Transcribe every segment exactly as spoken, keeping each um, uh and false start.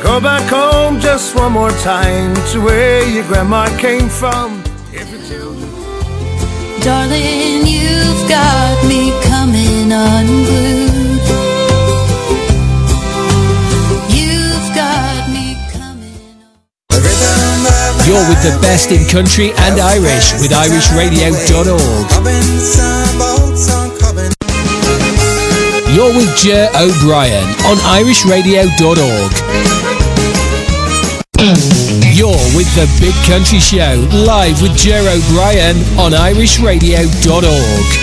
Go back home just one more time to where your grandma came from. If your children... Darling, you've got me coming unglued. You've got me coming on. You're with the best in country and Irish with irish radio dot org. You're with Ger O'Brien on irish radio dot org. You're with the Big Country Show, live with Ger O'Brien on irish radio dot org.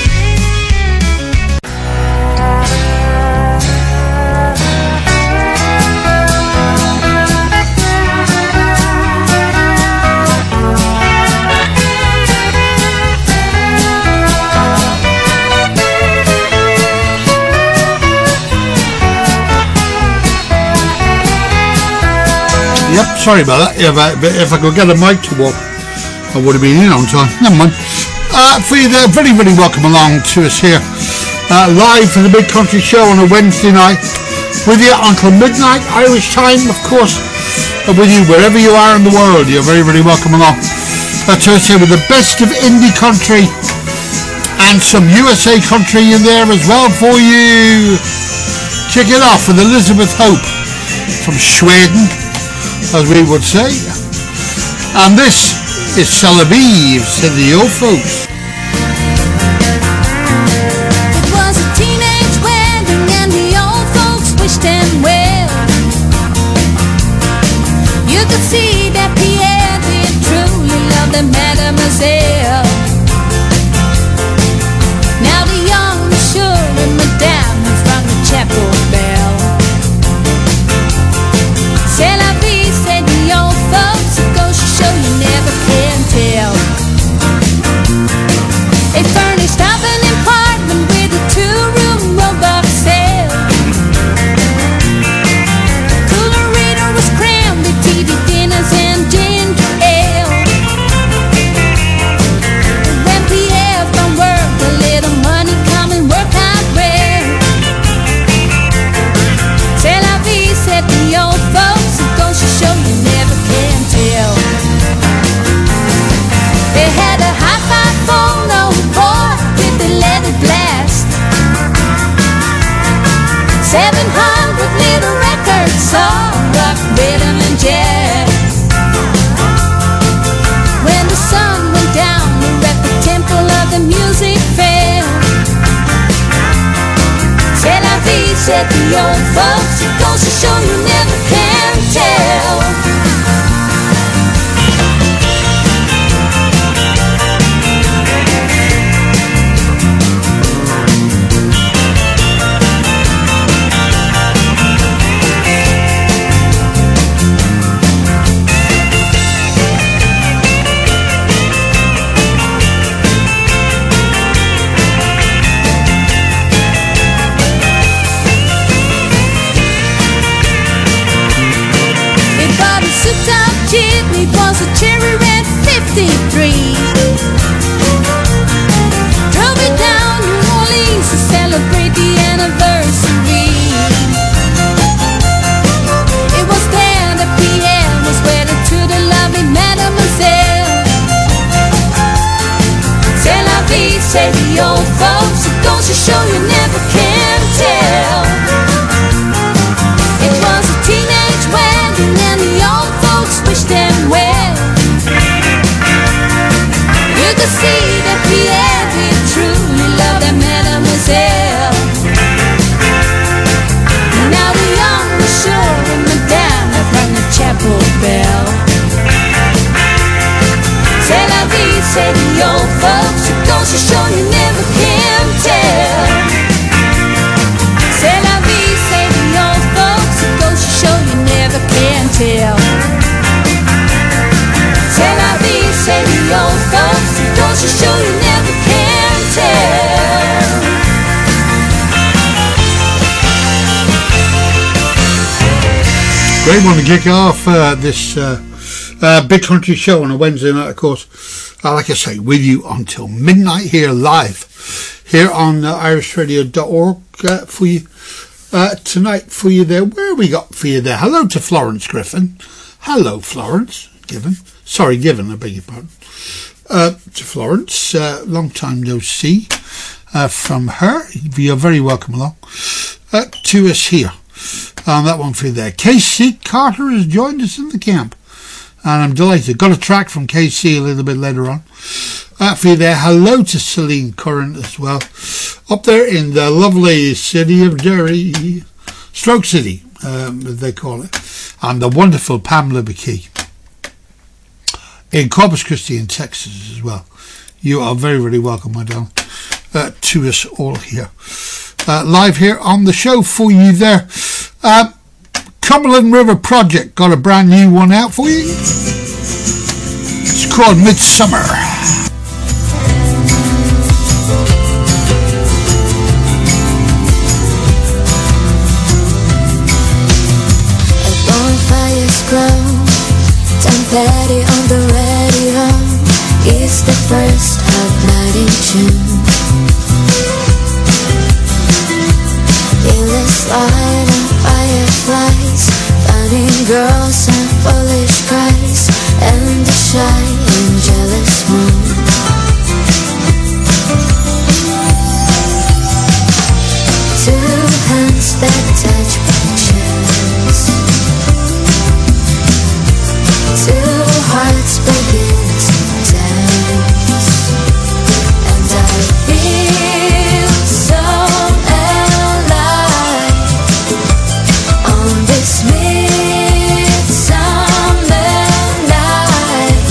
Yep, sorry about that. If I, if I could get a mic to work, I would have been in on time. Never mind. Uh, for you there, very, very welcome along to us here. Uh, live for the Big Country Show on a Wednesday night. With you until midnight, Irish time, of course. And with you wherever you are in the world. You're very, very welcome along. Uh, to us here with the best of indie country. And some U S A country in there as well for you. Kick it off with Elizabeth Hope from Sweden, as we would say. And this is Tel Aviv, said the old folks. It was a teenage wedding and the old folks wished him well. You could see that Pierre did truly love the mademoiselle. Now the young monsieur and madame have rung the chapel bell. C'est la vie, said the old folks, it goes to show you never can tell. They furnished up an apartment with a two-room robot cell. Cooler reader was crammed with T V dinners and ginger ale. When Pierre from work, a little money come and work out rare. C'est la vie, said the old folks, it goes to show you never can tell. They had a hi-fi phone on board with the leather blast. Seven hundred little records, all rock, rhythm and jazz. When the sun went down, we were at the temple of the music fair. C'est la vie, said the old folks, it goes to show you never can tell. It was a cherry red fifty-three. Drove it down New Orleans to celebrate the anniversary. It was there that Pierre was wedded to the lovely mademoiselle. C'est la vie, say the old folks, it goes to show you never can tell. It was a teenage wedding and the old folks wished them well. You could see that Pierre did truly love that mademoiselle. Now the young monsieur and madame have rung the chapel bell. C'est la vie, say the old folks, it goes to show you never can tell. C'est la vie, say the old folks, it goes to show you never can tell. C'est la vie, say the old folks, it goes to show you never can tell. Great one to kick off uh, this uh, uh, Big Country Show on a Wednesday night, of course. Uh, like I say, with you until midnight here live, here on uh, irish radio dot org uh, for you. uh, tonight for you there. Where we got for you there? Hello to Florence Griffin. Hello, Florence Given. Sorry, Given, I beg your pardon. Uh, to Florence, uh, long time no see uh, from her. You're very welcome along uh, to us here. Um, that one for you there. K C Carter has joined us in the camp, and I'm delighted. Got a track from K C a little bit later on uh, for you there. Hello to Celine Curran as well, up there in the lovely city of Derry, Stroke City, um, as they call it, and the wonderful Pamela McKee in Corpus Christi in Texas as well. You are very, very welcome, my darling, uh, to us all here. Uh, live here on the show for you there. Uh, Cumberland River Project got a brand new one out for you. It's called Midsummer. A bonfire's grown, Tom Petty on the radio. It's the first hot night in June. Endless light and fireflies, finding girls and foolish cries, and the shy and jealous moon. Two hands that touch pictures, two hearts begin to dance, and I feel so alive on this midsummer night.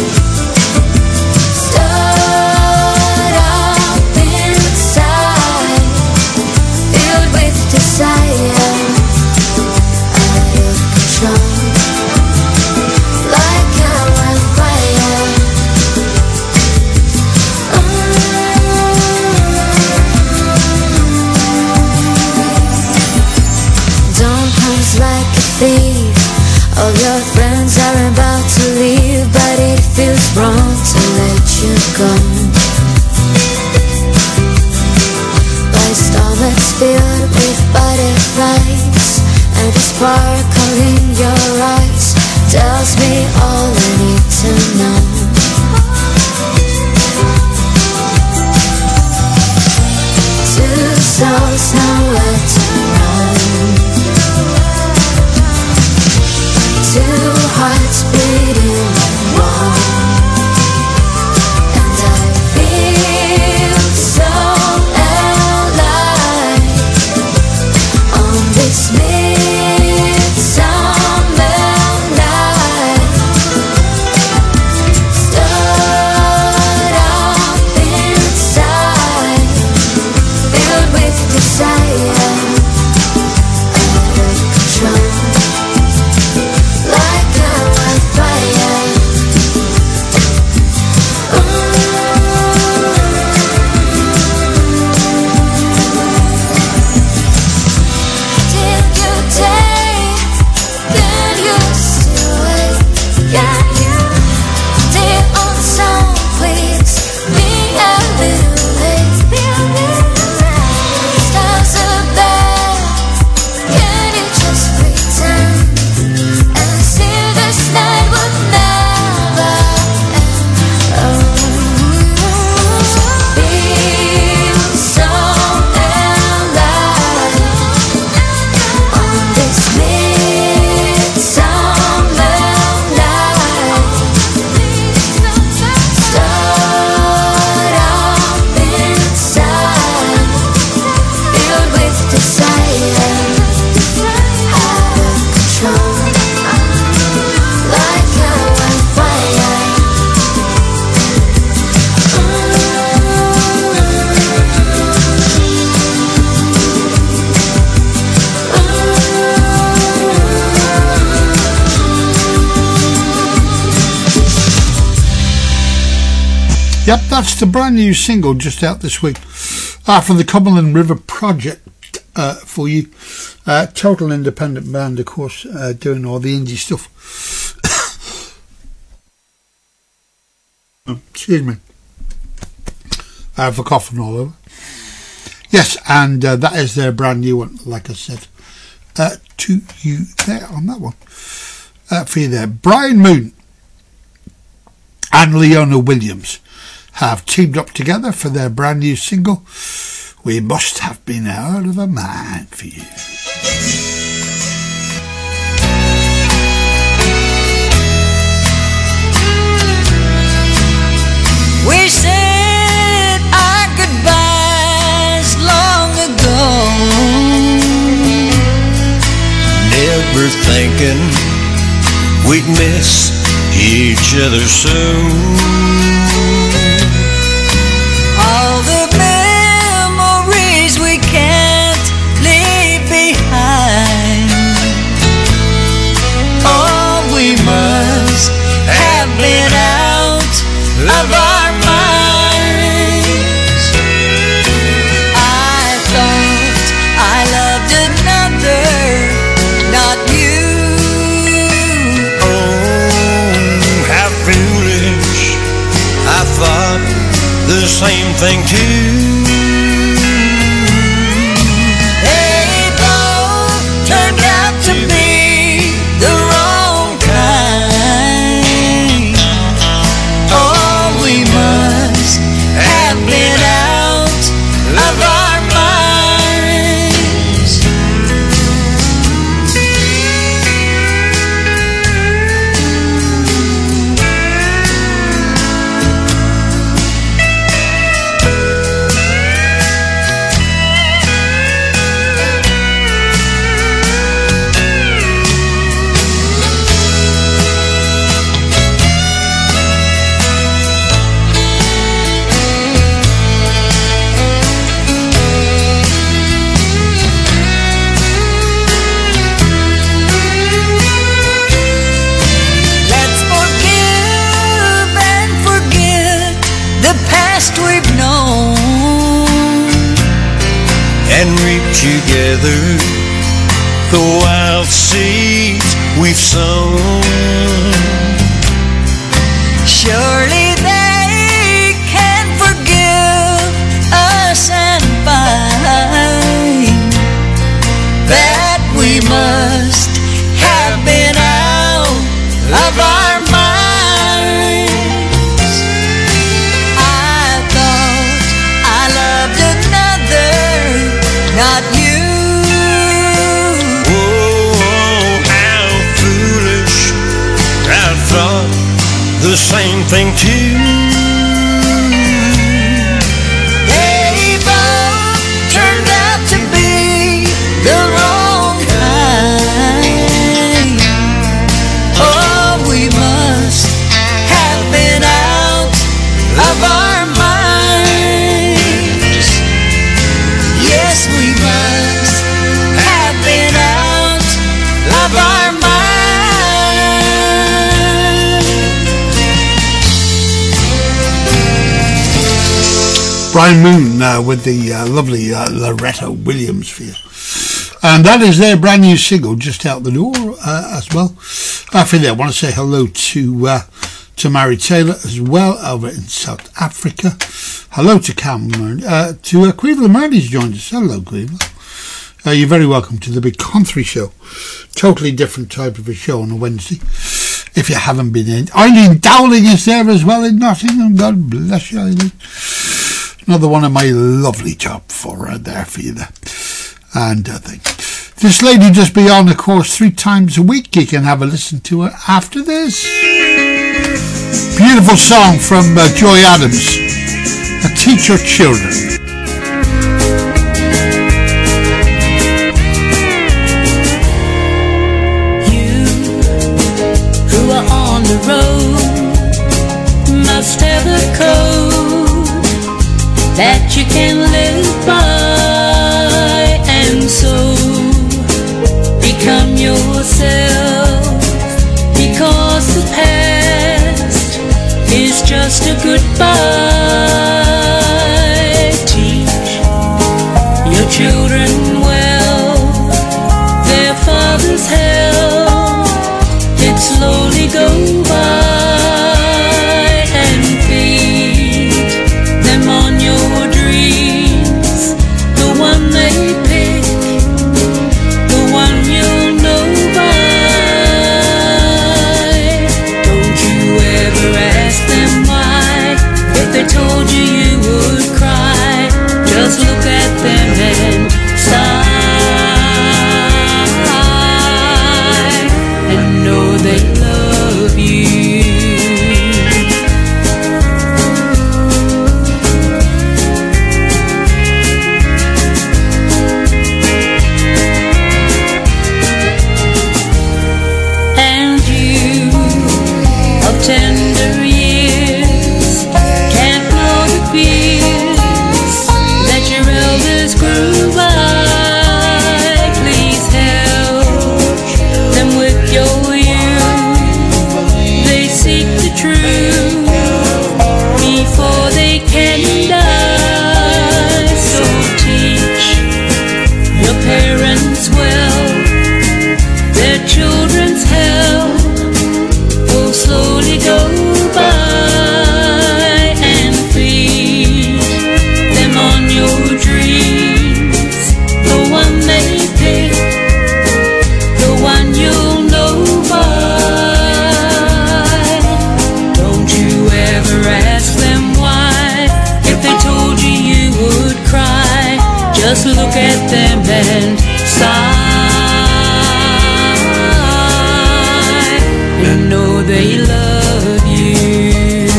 Stood up inside, filled with desire, out of control, like a wildfire. Dawn comes like a thief. All your friends are about to leave, but it feels wrong to let you go. My stomach's filled with butterflies, and the sparkle in your eyes tells me all I need to know. Two souls nowhere to run, two hearts beating one, and I feel so alive on this midsummer night. Stood up inside, filled with desire, out of control, like a wildfire. Till you take, then you still wait. Yeah, you did on some, please be a little late. Stars are bad, can you just pretend? And see this night would never end. Oh, feel so alive on this midsummer night. Stood up inside, filled with desire, out of control, like a wildfire. Yep, that's the brand new single just out this week uh, from the Cumberland River Project uh, for you. Uh, total independent band, of course, uh, doing all the indie stuff. Oh, excuse me. I have a coughing all over. Yes, and uh, that is their brand new one, like I said, uh, to you there on that one. Uh, for you there. Brian Moon and Leona Williams have teamed up together for their brand new single, We Must Have Been Out of Our Mind, for you. We said our goodbyes long ago, never thinking we'd miss each other soon. all the memories we can't leave behind. Oh, we must have been out of our minds. I thought I loved another, not you. Oh, how foolish. I thought the same thing too. They both turned out to be the wrong kind. Oh, we must have been out of our minds. Let's forgive and forget the past we've known. And reap together the wild seeds we've sown. Surely they can forgive us and find that we must have been out of our minds. I thought I loved another, not you. Oh, how foolish. I thought the same thing too. They both turned out to be the wrong kind. Oh, we must have been out of our minds. Yes, we must have been out of our minds. Brian Moon uh, with the uh, lovely uh, Loretta Williams for you. And that is their brand new single just out the door uh, as well. After that, I want to say hello to uh, to Mary Taylor as well over in South Africa. Hello to Cam Murray, uh, to uh, Queevla Murray's joined us. Hello, Queevla. Uh, you're very welcome to the Big Country Show. Totally different type of a show on a Wednesday. If you haven't been in, Eileen Dowling is there as well in Nottingham. God bless you, Eileen. Another one of my lovely top four uh, there for you there. And I think this lady just be on the course three times a week. You can have a listen to her after this. Beautiful song from uh, Joy Adams. A Teach Your Children. Who are on the road must have the code that you can live by, and so become yourself, because the past is just a goodbye. Teach your children well, their father's hell, it slowly go by, and feed them on your dreams, the and know they love you. And you of tender years can't know the fears that your elders grew by. Please help them with your youth. They seek the truth before they can die. So teach your parents well, their children's hell will slowly go by, and feed them on your dreams, the one they pick, the one you'll know by. Don't you ever ask them why, if they told you you would cry. Just look at them and sigh, and know they love you.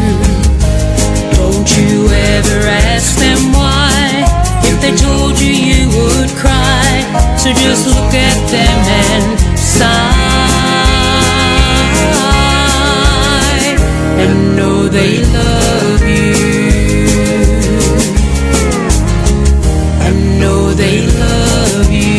Don't you ever ask them why, if they told you you would cry. So just look at them and sigh, and know they love you, and know they love you.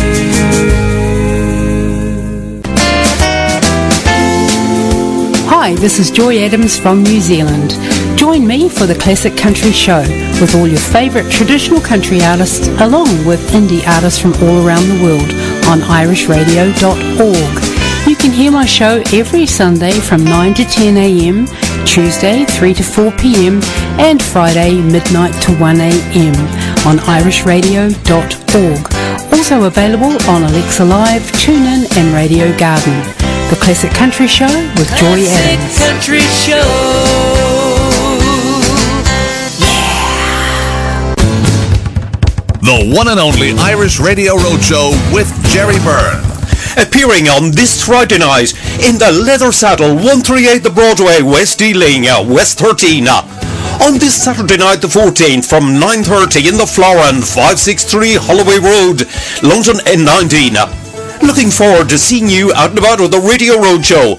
Hi, this is Joy Adams from New Zealand. Join me for the Classic Country Show with all your favourite traditional country artists along with indie artists from all around the world on irish radio dot org. You can hear my show every Sunday from nine to ten a.m, Tuesday three to four p.m, and Friday midnight to one a.m. on irish radio dot org. Also available on Alexa Live, TuneIn and Radio Garden. The Classic Country Show with Joy Adams. Classic Country Show. The one and only Irish Radio Roadshow with Jerry Byrne. Appearing on this Friday night in the Leather Saddle, one thirty-eight The Broadway, West Ealing, West thirteen. On this Saturday night the fourteenth from nine thirty in the Florin, five sixty-three Holloway Road, London N nineteen. Looking forward to seeing you out and about with the Radio Roadshow.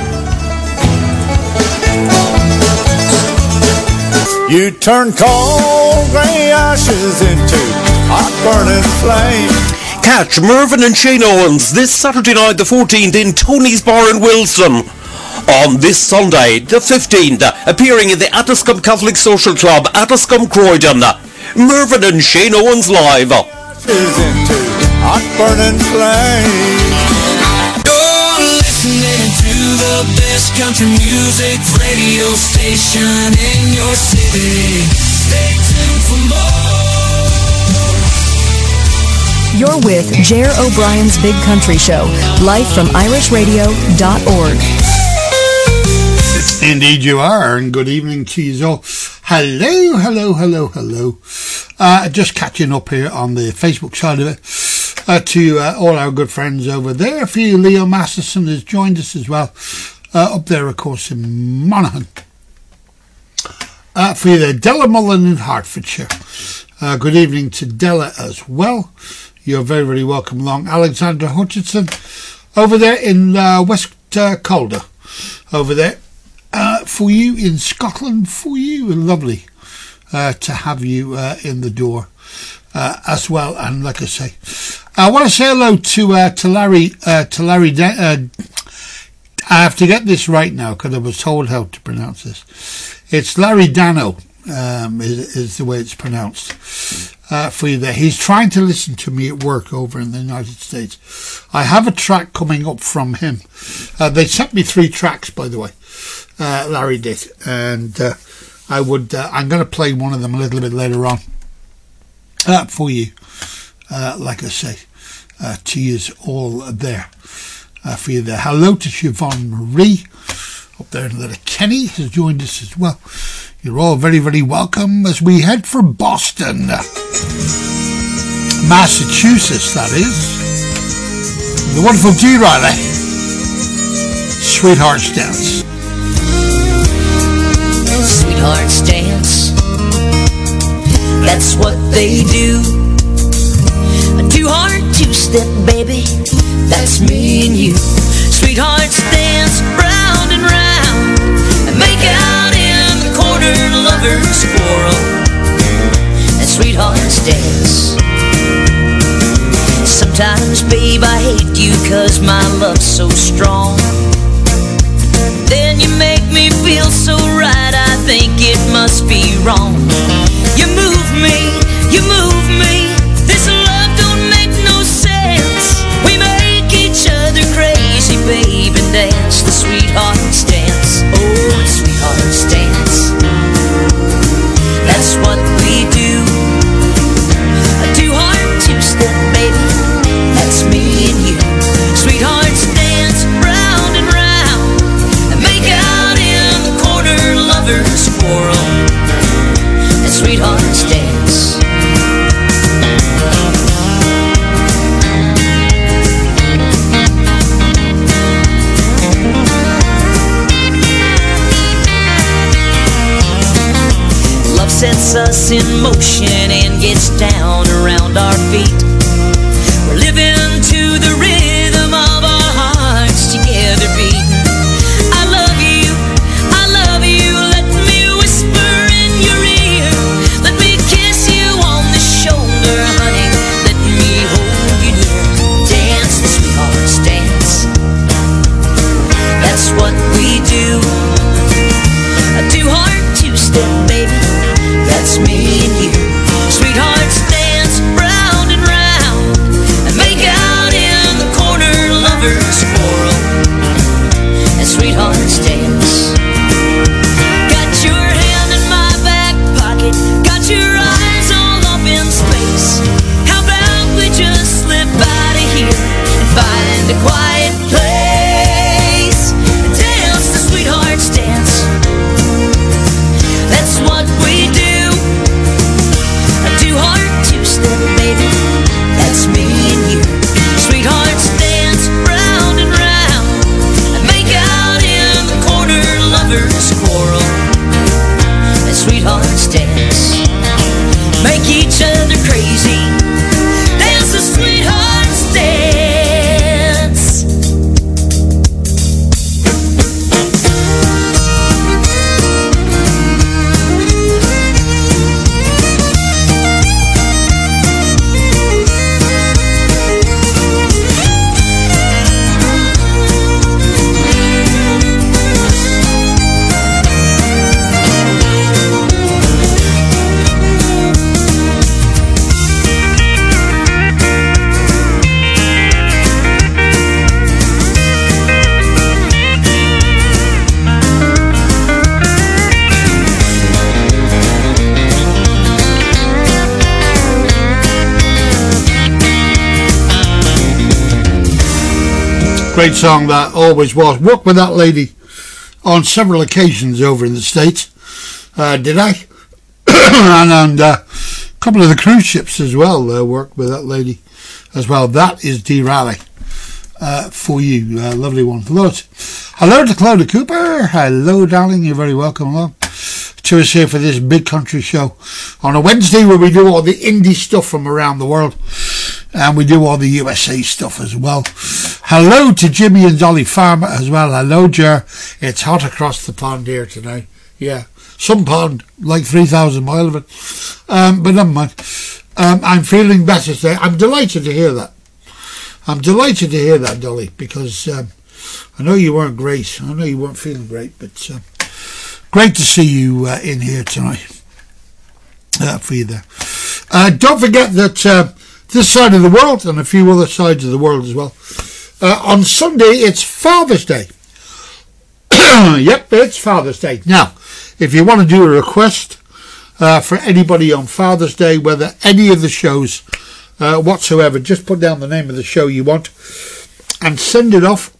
You turn cold grey ashes into hot burning flame. Catch Mervyn and Shane Owens this Saturday night the fourteenth in Tony's Bar in Wilson. On this Sunday the fifteenth, appearing in the Atascombe Catholic Social Club, Atascombe Croydon, Mervyn and Shane Owens live. Ashes into hot burning flame. You're listening to the best country music radio station in your city. Stay tuned for more. You're with Jer O'Brien's Big Country Show, live from irish radio dot org. Indeed you are, and good evening to you all. Hello, hello, hello, hello. Uh, just catching up here on the Facebook side of it. Uh, to uh, all our good friends over there. For you, Leo Masterson has joined us as well. Uh, up there, of course, in Monaghan. Uh, for you there, Della Mullen in Hertfordshire. Uh, good evening to Della as well. You're very, very welcome along. Alexander Hutchinson over there in uh, West uh, Calder. Over there. Uh, for you in Scotland. For you, lovely uh, to have you uh, in the door. Uh, as well, and like I say, I want to say hello to uh, to Larry. Uh, to Larry, da- uh, I have to get this right now because I was told how to pronounce this. It's Larry Dano, um, is, is the way it's pronounced. Uh, for you there, he's trying to listen to me at work over in the United States. I have a track coming up from him. Uh, they sent me three tracks, by the way. Uh, Larry did, and uh, I would. Uh, I'm going to play one of them a little bit later on. Uh, for you, uh, like I say, uh, to you all there, uh, for you there. Hello to Siobhan Marie, up there in Little Kenny, has joined us as well. You're all very, very welcome as we head for Boston, Massachusetts, that is. The wonderful G. Riley. Sweethearts Dance. Sweethearts dance, that's what they do. A two-heart two-step, baby, that's me and you. Sweethearts dance round and round and make out in the corner, lovers quarrel. And sweethearts dance. Sometimes, babe, I hate you 'cause my love's so strong. Then you make me feel so right, I think it must be wrong. You move me, you move me, this love don't make no sense. We make each other crazy, babe, and dance the sweethearts dance. Oh, the sweethearts dance, that's what we do. A two-heart two-step, baby, that's me and you. Sweethearts dance round and round and make out in the corner, lovers quarrel. And sweethearts dance. Love sets us in motion and gets down around our feet. We're living to the rhythm of our hearts together beating. I love you, I love you, let me whisper in your ear. Let me kiss you on the shoulder, honey, let me hold you near. Dance the sweethearts dance, that's what we do. A two-heart two-step, baby, that's me and you. Sweethearts dance round and round and make out in the corner, lovers quarrel. And sweethearts dance. Got your hand in my back pocket, got your eyes all up in space. How about we just slip out of here and find a quiet place and dance the sweethearts dance. That's what we do. A two-heart two-step, baby, that's me and you. Sweethearts dance round and round and make out in the corner, lovers quarrel. And sweethearts dance, make each other crazy, dance the sweethearts dance. Great song that always was. Worked with that lady on several occasions over in the States. Uh, did I? and and uh, a couple of the cruise ships as well. Uh, worked with that lady as well. That is Dee Raleigh uh, for you. Uh, lovely one. Hello, hello to Clodagh Cooper. Hello, darling. You're very welcome along to us here for this Big Country Show on a Wednesday where we do all the indie stuff from around the world. And we do all the U S A stuff as well. Hello to Jimmy and Dolly Farmer as well. Hello, Jer. It's hot across the pond here today. Yeah. Some pond, like three thousand mile of it. Um, but never mind. Um, I'm feeling better today. I'm delighted to hear that. I'm delighted to hear that, Dolly, because um, I know you weren't great. I know you weren't feeling great, but uh, great to see you uh, in here tonight. Uh, for you there. Uh, don't forget that uh, this side of the world and a few other sides of the world as well. Uh, on Sunday, it's Father's Day. Yep, it's Father's Day. Now, if you want to do a request uh, for anybody on Father's Day, whether any of the shows uh, whatsoever, just put down the name of the show you want and send it off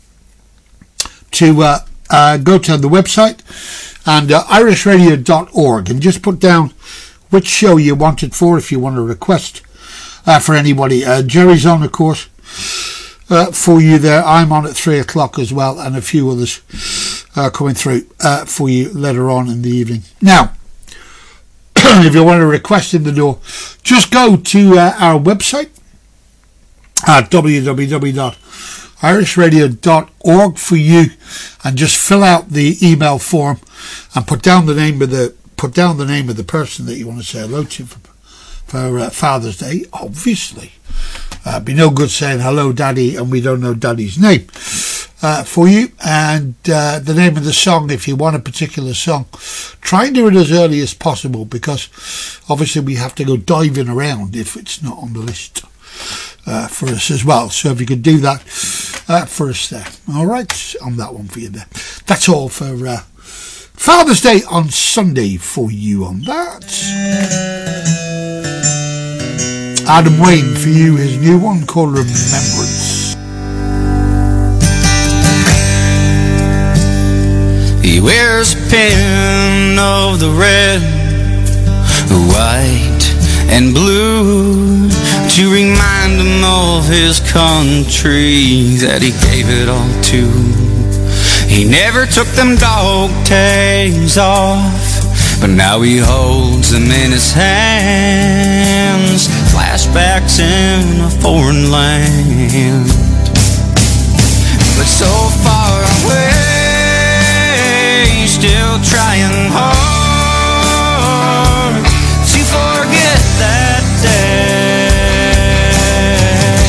to uh, uh, go to the website and uh, irish radio dot org and just put down which show you want it for if you want a request uh, for anybody. Uh, Jerry's on, of course. uh, for you there. I'm on at three o'clock as well, and a few others uh, coming through uh, for you later on in the evening. Now, if you want to request in the door, just go to uh, our website at w w w dot irish radio dot org for you, and just fill out the email form and put down the name of the put down the name of the person that you want to say hello to for, for uh, Father's Day. Obviously, uh, be no good saying hello, Daddy, and we don't know Daddy's name uh, for you. And uh, the name of the song, if you want a particular song, try and do it as early as possible, because obviously we have to go diving around if it's not on the list uh, for us as well. So if you could do that uh, for us there. All right, on that one for you there. That's all for uh, Father's Day on Sunday for you on that. Adam Wayne for you, his new one called Remembrance. He wears a pin of the red, white and blue to remind him of his country that he gave it all to. He never took them dog tags off, but now he holds them in his hands. Flashbacks in a foreign land, but so far away, still trying hard to forget that day.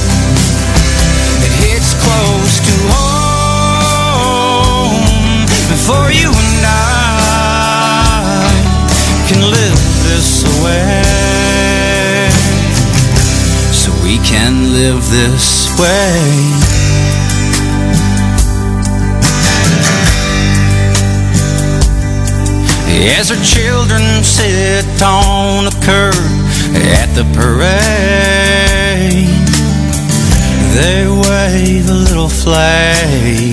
It hits close to home for you and I can live this way, so we can live this way. As our children sit on a curb at the parade, they wave a little flag,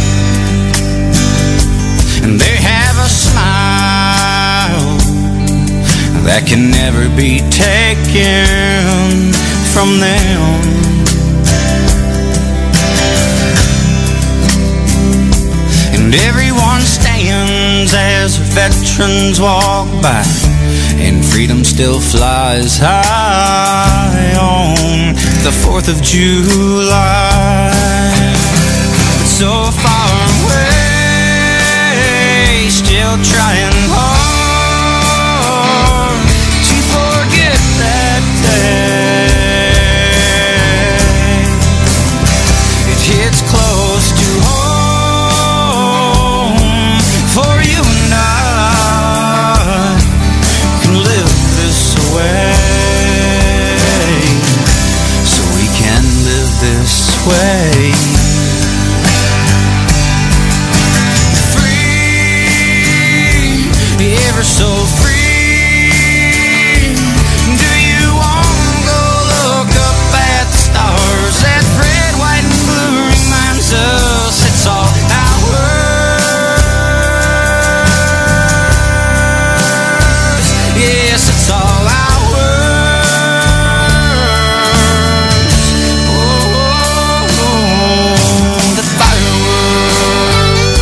and they have a smile that can never be taken from them. And everyone stands as veterans walk by, and freedom still flies high on the fourth of July. But so far away, still trying hard to forget that day. It hits close to home for you and I can live this way, so we can live this way. Ever so free. Do you want to go look up at the stars? That red, white, and blue reminds us it's all ours. Yes, it's all ours. Oh, oh, oh, the fireworks.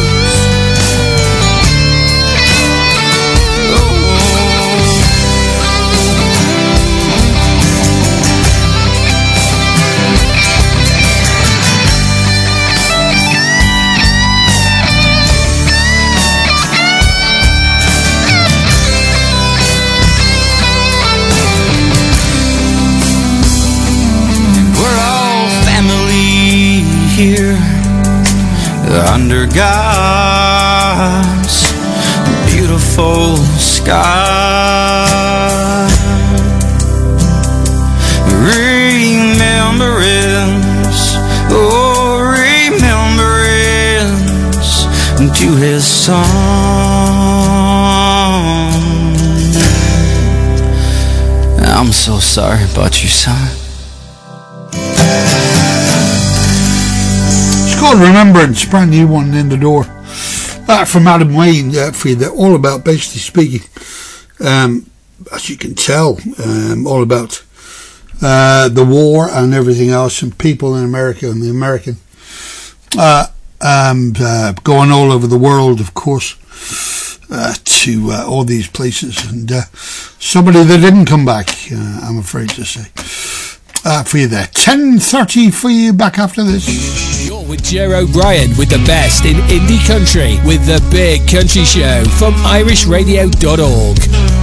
Here under God's beautiful sky, remembrance, oh remembrance to his son. I'm so sorry about you, son. Called Remembrance, brand new one in the door uh, from Adam Wayne uh, for you. They're all about, basically speaking, um, as you can tell, um, all about uh, the war and everything else, and people in America and the American uh, um, uh, going all over the world, of course, uh, to uh, all these places, and uh, somebody that didn't come back, uh, I'm afraid to say. Uh, for you there, ten thirty for you, back after this. You're with Ger O'Brien with the best in indie country with the Big Country Show from irish radio dot org.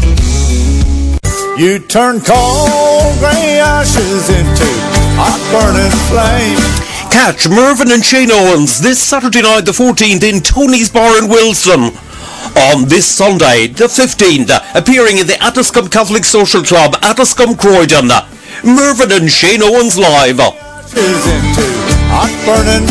You turn cold grey ashes into hot burning flame. Catch Mervyn and Shane Owens this Saturday night the fourteenth in Tony's Bar in Wilson. On this Sunday the fifteenth, appearing in the Addiscombe Catholic Social Club, Addiscombe Croydon, Mervyn and Shane Owens live. Is into hot burning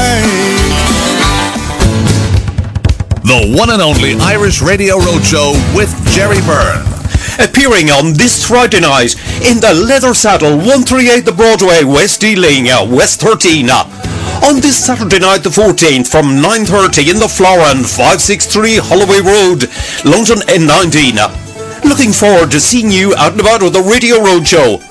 flame. The one and only Irish Radio Roadshow with Jerry Byrne. Appearing on this Friday night in the Leather Saddle, one thirty-eight the Broadway, West Ealing, West thirteen. On this Saturday night the fourteenth from nine thirty in the Florin, five sixty-three Holloway Road, London N nineteen. Looking forward to seeing you out and about with the Radio Roadshow.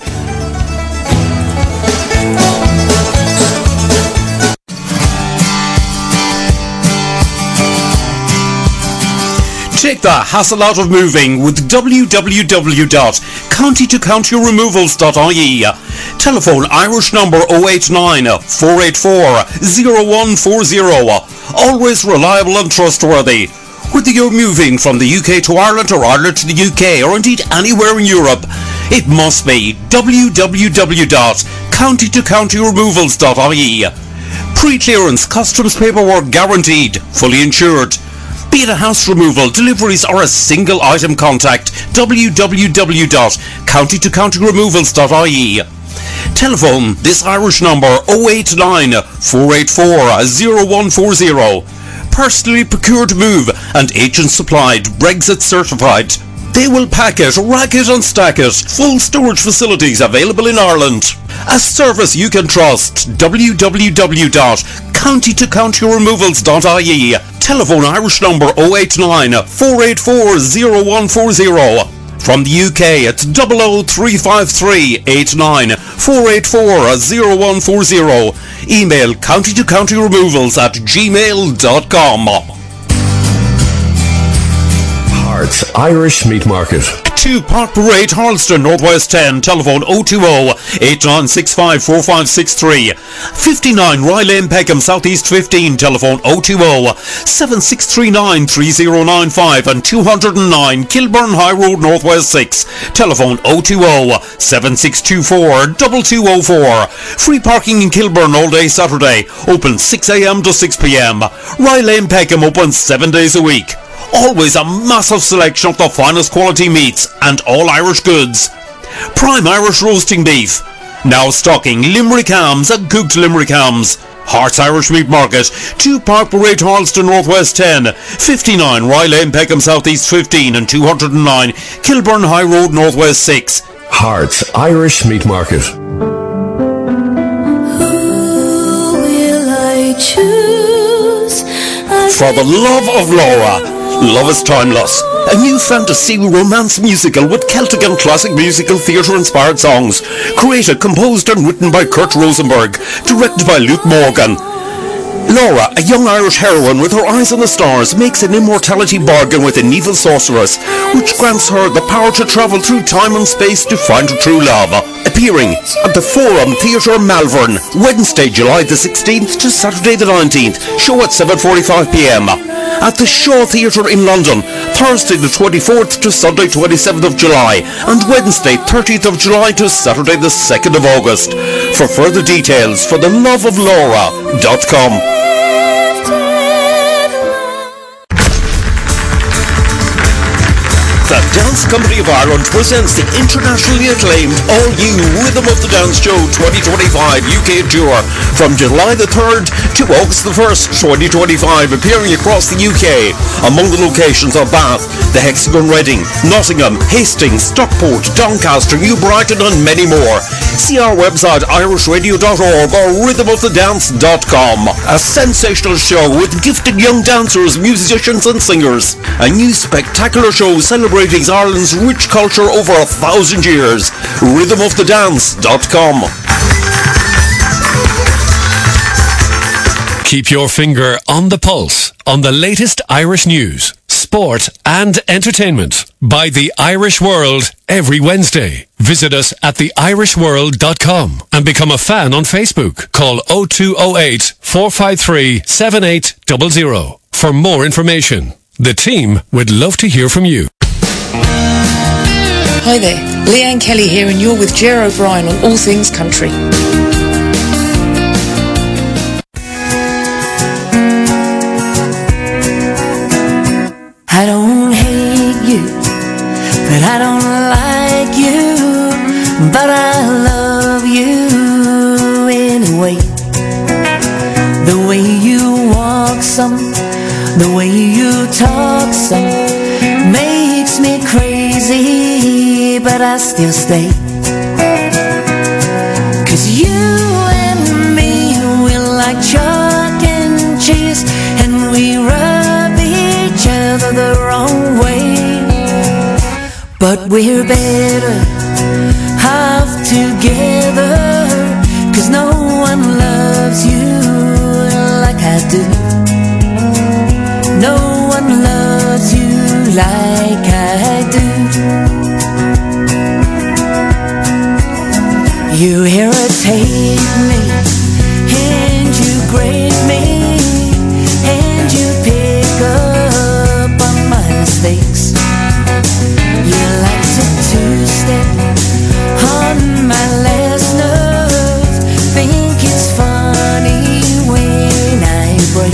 Take the hassle out of moving with w w w dot county to county removals dot I E. Telephone Irish number oh eight nine, four eight four, oh one four oh. Always reliable and trustworthy. Whether you're moving from the U K to Ireland or Ireland to the U K or indeed anywhere in Europe, it must be w w w dot county to county removals dot I E. Pre-clearance customs paperwork guaranteed, fully insured. Be it a house removal, deliveries or a single item, contact w w w dot county to county removals dot I E. Telephone this Irish number oh eight nine, four eight four, oh one four oh. Personally procured move and agent supplied, Brexit certified. They will pack it, rack it and stack it. Full storage facilities available in Ireland. A service you can trust. w w w dot county to county removals dot I E. Telephone Irish number oh eight nine, four eight four, oh one four oh. From the U K it's double oh three five three, eight nine, four eight four, oh one four oh. Email county to county removals at gmail dot com. Hearts Irish Meat Market. two Park Parade, Harleston, Northwest ten. Telephone oh two oh, eight nine six five, four five six three. fifty-nine Rye Lane, Peckham, Southeast fifteen. Telephone oh two oh, seven six three nine, three oh nine five. And two oh nine Kilburn High Road, Northwest six. Telephone oh two oh, seven six two four, two two oh four. Free parking in Kilburn all day Saturday. Open six a m to six p m. Rye Lane, Peckham open seven days a week. Always a massive selection of the finest quality meats and all Irish goods. Prime Irish roasting beef. Now stocking Limerick hams and cooked Limerick hams. Hearts Irish Meat Market, two Park Parade, Harleston, Northwest ten, fifty-nine Rye Lane, Peckham, Southeast fifteen, and two oh nine Kilburn High Road, Northwest six. Hearts Irish Meat Market. Who will I choose? For the love of Laura. Love is Timeless, a new fantasy romance musical with Celtic and classic musical theatre inspired songs, created, composed and written by Kurt Rosenberg, directed by Luke Morgan. Laura, a young Irish heroine with her eyes on the stars, makes an immortality bargain with an evil sorceress, which grants her the power to travel through time and space to find her true love. Appearing at the Forum Theatre Malvern, Wednesday, July the sixteenth to Saturday the nineteenth, show at seven forty-five p m. At the Shaw Theatre in London, Thursday the twenty-fourth to Sunday twenty-seventh of July, and Wednesday thirtieth of July to Saturday the second of August. For further details, for the love of Laura dot com. The Dance Company of Ireland presents the internationally acclaimed all-new Rhythm of the Dance Show twenty twenty-five U K Tour from July the third to August the first, twenty twenty-five, appearing across the U K. Among the locations are Bath, the Hexagon Reading, Nottingham, Hastings, Stockport, Doncaster, New Brighton and many more. See our website irish radio dot org or rhythm of the dance dot com. A sensational show with gifted young dancers, musicians and singers. A new spectacular show celebrating our Ireland's rich culture over a thousand years. rhythm of the dance dot com. Keep your finger on the pulse on the latest Irish news, sport and entertainment by The Irish World every Wednesday. Visit us at the irish world dot com and become a fan on Facebook. Call oh two oh eight, four five three, seven eight zero zero for more information. The team would love to hear from you. Hi there, Leanne Kelly here, and you're with Ger O'Brien on All Things Country. I don't hate you, but I don't like you, but I love you anyway. The way you walk some, the way you talk some, makes me crazy, but I still stay. 'Cause you and me, we're like chalk and cheese, and we rub each other the wrong way. But we're better off together, 'cause no one loves you like I do. No one loves you like I do. You irritate me, and you grate me, and you pick up on my mistakes. You like to two-step on my last nerve, think it's funny when I break.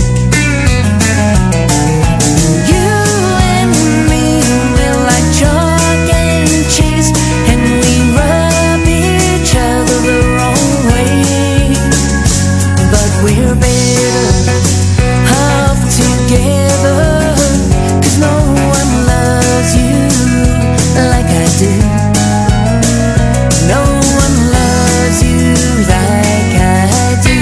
You and me, we're like chalk and cheese, and we rub each other the wrong way. But we're better off together, 'cause no one loves you like I do. No one loves you like I do.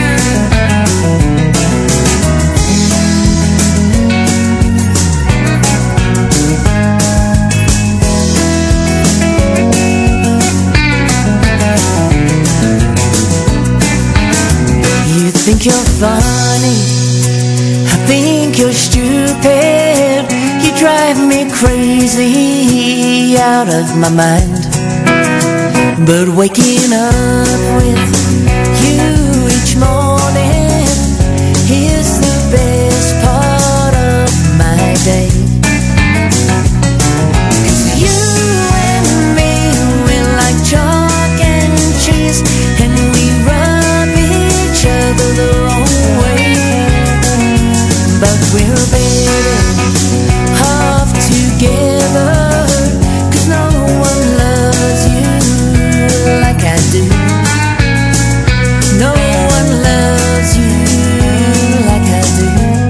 You think you're funny, I think you're stupid. You drive me crazy, out of my mind. But waking up with you each morning is the best part of my day. 'Cause you and me, we're like chalk and cheese, and we rub each other the wrong way. But we're better off together, 'cause no one loves you like I do. No one loves you like I do.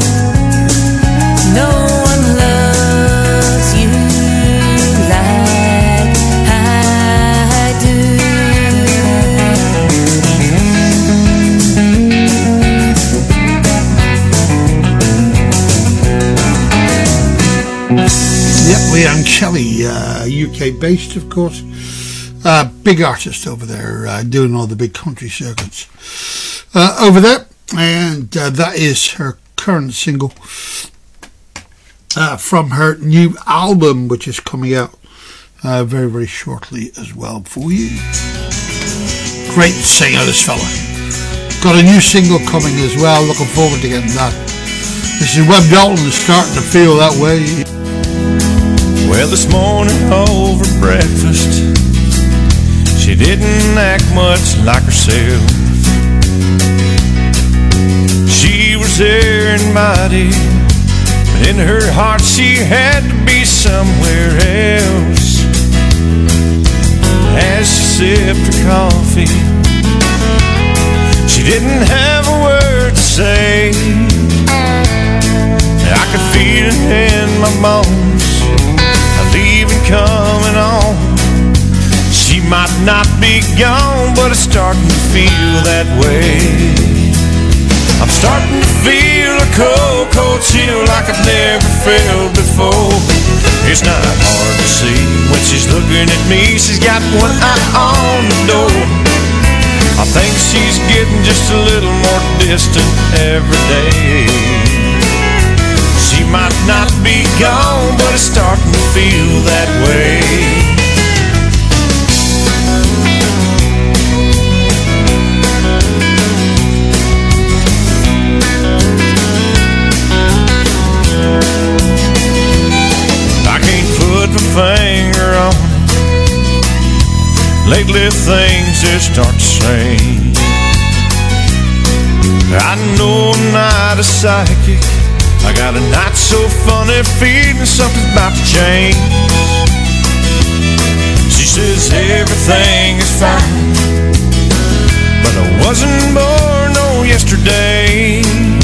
No one loves you like I do. Yep, Leanne Kelly, uh, U K based, of course. Uh, big artist over there, uh, doing all the big country circuits uh, over there. And uh, that is her current single uh, from her new album, which is coming out uh, very, very shortly as well for you. Great singer, this fella. Got a new single coming as well. Looking forward to getting that. This is Webb Dalton, starting to feel that way. Well, this morning over breakfast, she didn't act much like herself. She was there and mighty, but in her heart she had to be somewhere else. As she sipped her coffee, she didn't have a word to say. I could feel it in my bones, leaving coming on. She might not be gone, but it's starting to feel that way. I'm starting to feel a cold, cold chill like I've never felt before. It's not hard to see she's looking at me, she's got one eye on the door. I think she's getting just a little more distant every day. She might not be gone, but it's starting to feel that way. I can't put my finger on it. Lately things just start to change. I know I'm not a psychic. I got a not so funny feeling something's about to change. She says everything is fine, but I wasn't born on yesterday.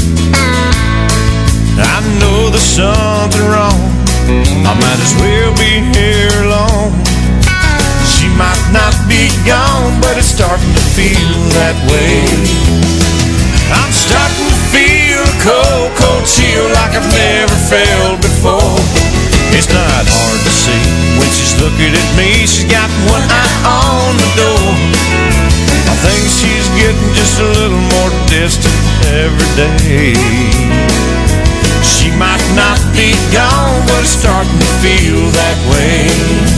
I know there's something wrong, I might as well be here long. She might not be gone, but it's starting to feel that way. I'm starting to feel a cold, cold chill like I've never felt before. It's not hard to see when she's looking at me. She's got one eye on the door. I think she's getting just a little more distant every day. She might not be gone, but it's starting to feel that way.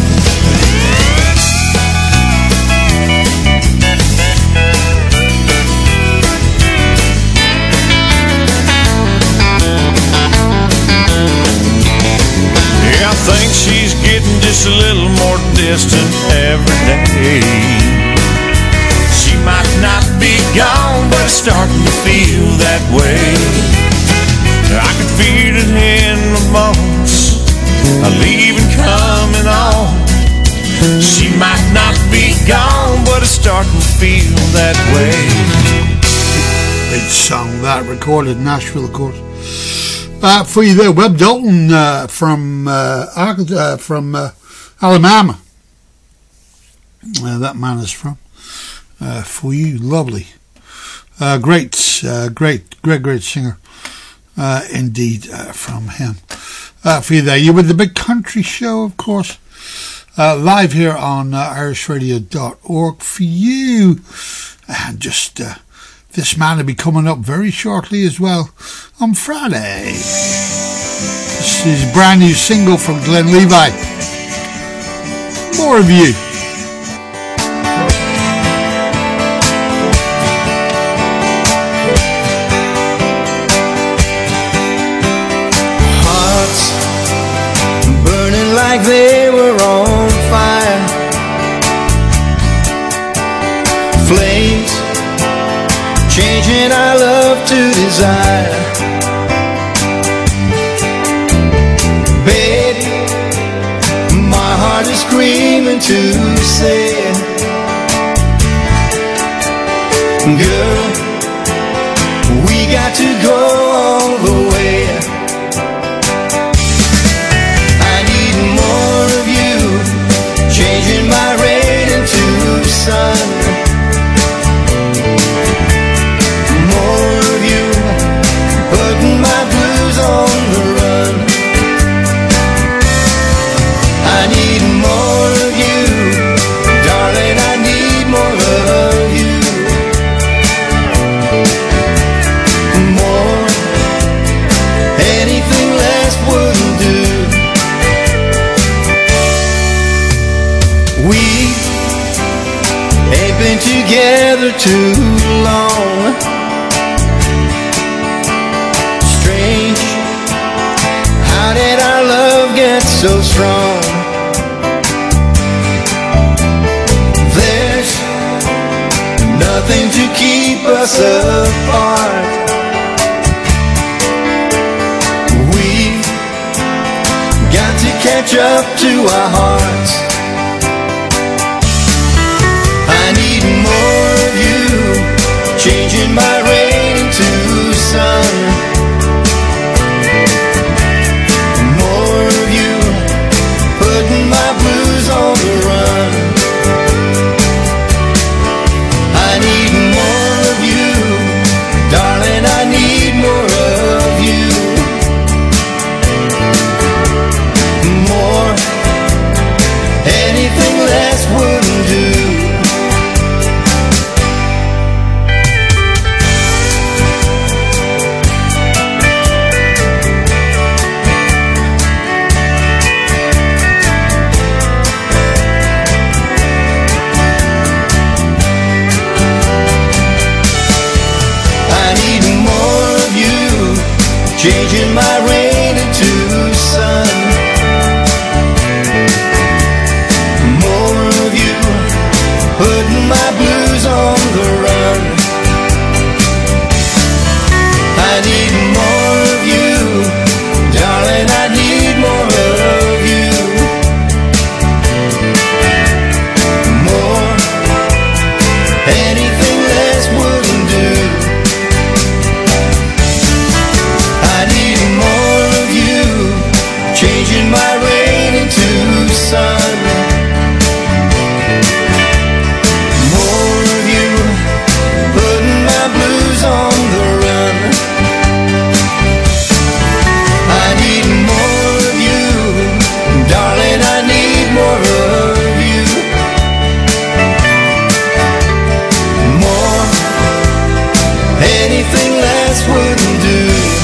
I think she's getting just a little more distant every day. She might not be gone, but it's starting to feel that way. I can feel it in my bones, a leaving coming on. She might not be gone, but it's starting to feel that way. Great song that, recorded in Nashville, of course. Uh, for you there, Webb Dalton uh, from uh, uh, from uh, Alabama. Uh, that man is from. Uh, for you, lovely, uh, great, uh, great, great, great singer, uh, indeed, uh, from him. Uh, for you there, you with the Big Country Show, of course, uh, live here on uh, irish radio dot org for you, and just. Uh, This man will be coming up very shortly as well on Friday. This is a brand new single from Glenn Levi. More of You. Hearts burning like they were on fire. Flames changing our love to desire. Baby, my heart is screaming to say, girl, we got to go all the way. I need more of you, changing my rain into sun. Together too long. Strange, how did our love get so strong? There's nothing to keep us apart. We've got to catch up to our hearts. I need more of you, changing my rain into sun. More of you, putting my blues on the run. I need more of you, darling, I need more of you. More, changing my rain into sun. More of you, putting my blues on the run. I need more of you, darling, I need more of you. More, anything less wouldn't do. I need more of you, changing my rain into sun. More of you, putting my blues on the run. I need more of you, darling, I need more of you. More, anything less wouldn't do.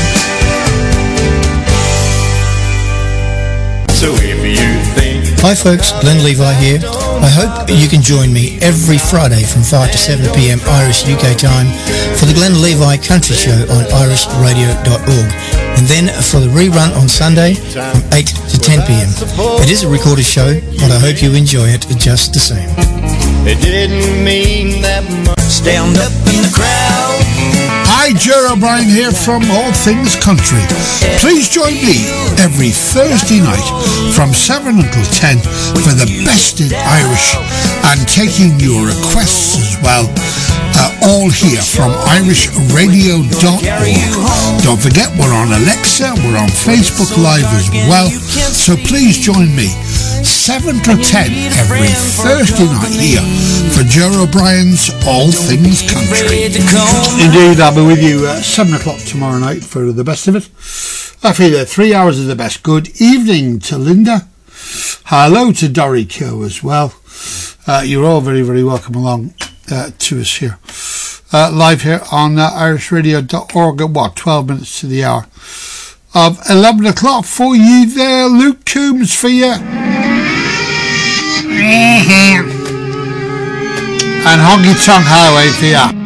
So if you think... Hi folks, Glenn Levi here. I hope you can join me every Friday from five to seven p.m. Irish U K time for the Glenn Levi Country Show on irish radio dot org, and then for the rerun on Sunday from eight to ten p.m. It is a recorded show, but I hope you enjoy it just the same. It didn't mean that much. Stand up in the crowd. Hi, Ger O'Brien here from All Things Country. Please join me every Thursday night from seven until ten for the best in Irish and taking your requests as well. Uh, all here from irish radio dot org. Don't forget, we're on Alexa, we're on Facebook Live as well. So please join me seven to ten every Thursday night here for Ger O'Brien's All Things Country. Indeed, I'll be with you at seven o'clock tomorrow night for the best of it. I feel that three hours is the best. Good evening to Linda. Hello to Dory Keogh as well. Uh, you're all very, very welcome along uh, to us here. Uh, live here on uh, irish radio dot org at what, twelve minutes to the hour of eleven o'clock for you there. Luke Coombs for you. And Honky Tonk Highway for you.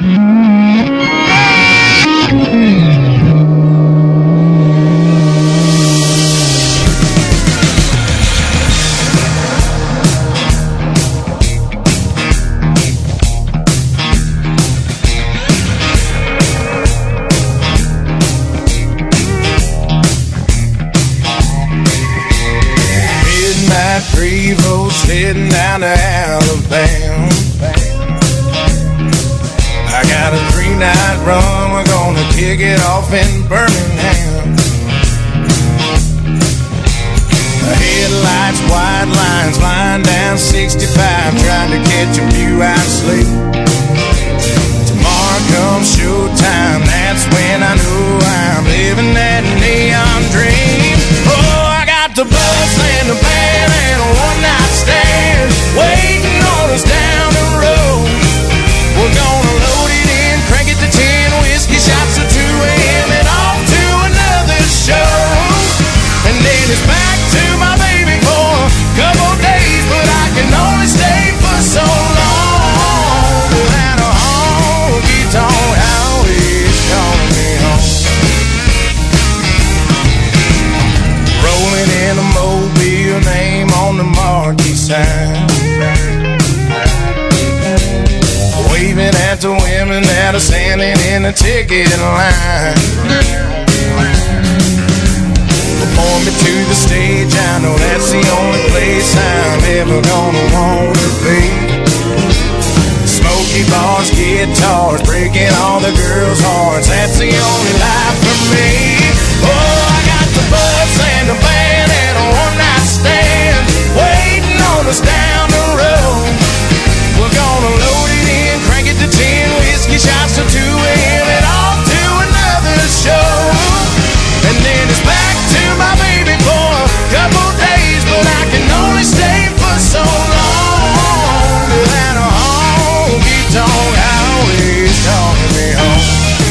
Prevost heading down to Alabama. I got a three-night run, we're gonna kick it off in Birmingham. Headlights, white lines, flying down sixty-five, trying to catch a few hours sleep. Tomorrow comes showtime, that's when I know I'm living that neon dream. Oh, I got the bus and the band and a one-night stand waiting on us down the road. We're gonna load it in, crank it to ten, whiskey shots to two a.m. and off to another show. And then it's back to my baby for a couple days, but I can only stay for so long. And a honky-tonk highway's calling me home. Rolling in a Mobile, name on the marquee sign, waving at the women that are standing in the ticket line. Before me to the stage, I know that's the only place I'm ever gonna want to be. Smoky bars, guitars, breaking all the girls' hearts, that's the only life for me. Oh, I got the bus and the band and a one-night stand waiting on us down the road. We're gonna load it in, crank it to ten, whiskey shots to two a.m. and off to another show. And then it's back to my baby for a couple days, but I can only stay for so long. That a honky-tonk highway's calling me home.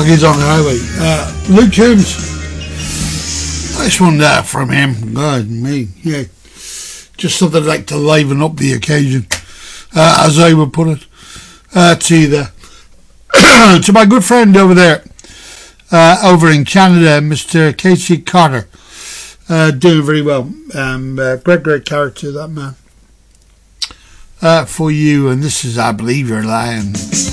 Boogies on the Highway. Uh, Luke Combs. Nice one there from him. God, me. Yeah. Just something like to liven up the occasion, uh, as I would put it, uh, to you there. To my good friend over there, uh, over in Canada, Mister Casey Carter. Uh, doing very well. Um, uh, great, great character, that man. Uh, for you, and this is I Believe You're Lying.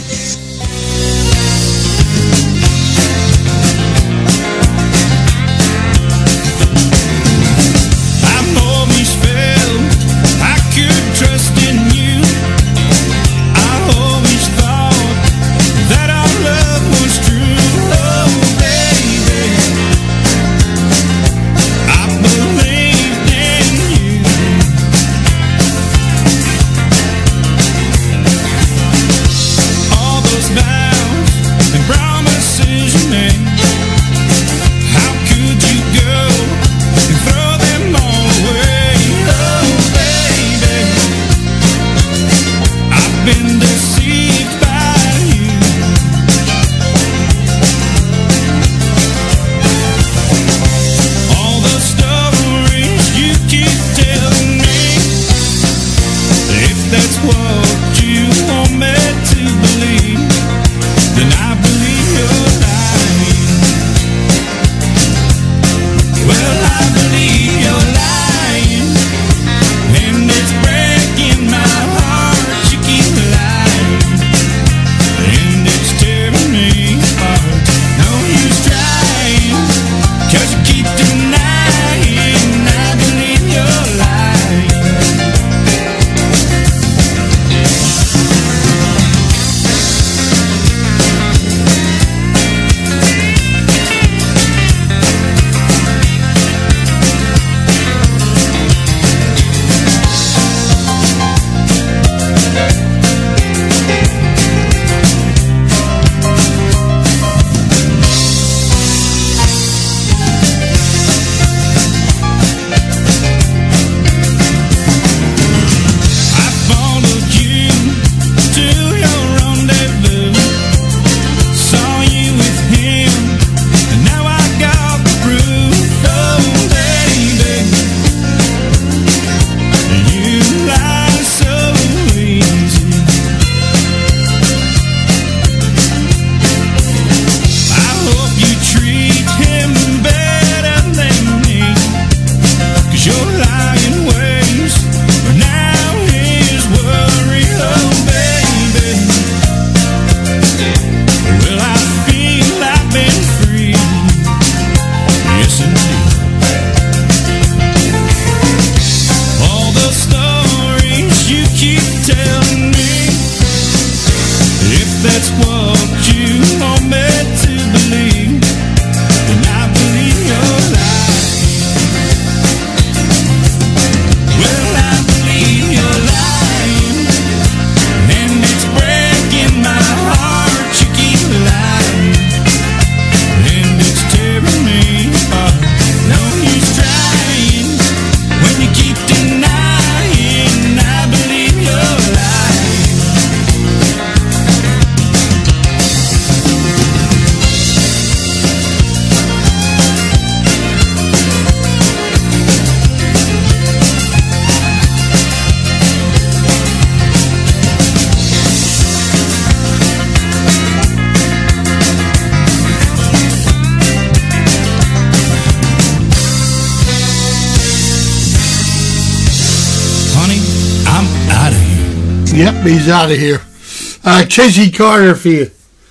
Yep, he's out of here. Uh, Casey Carter for you.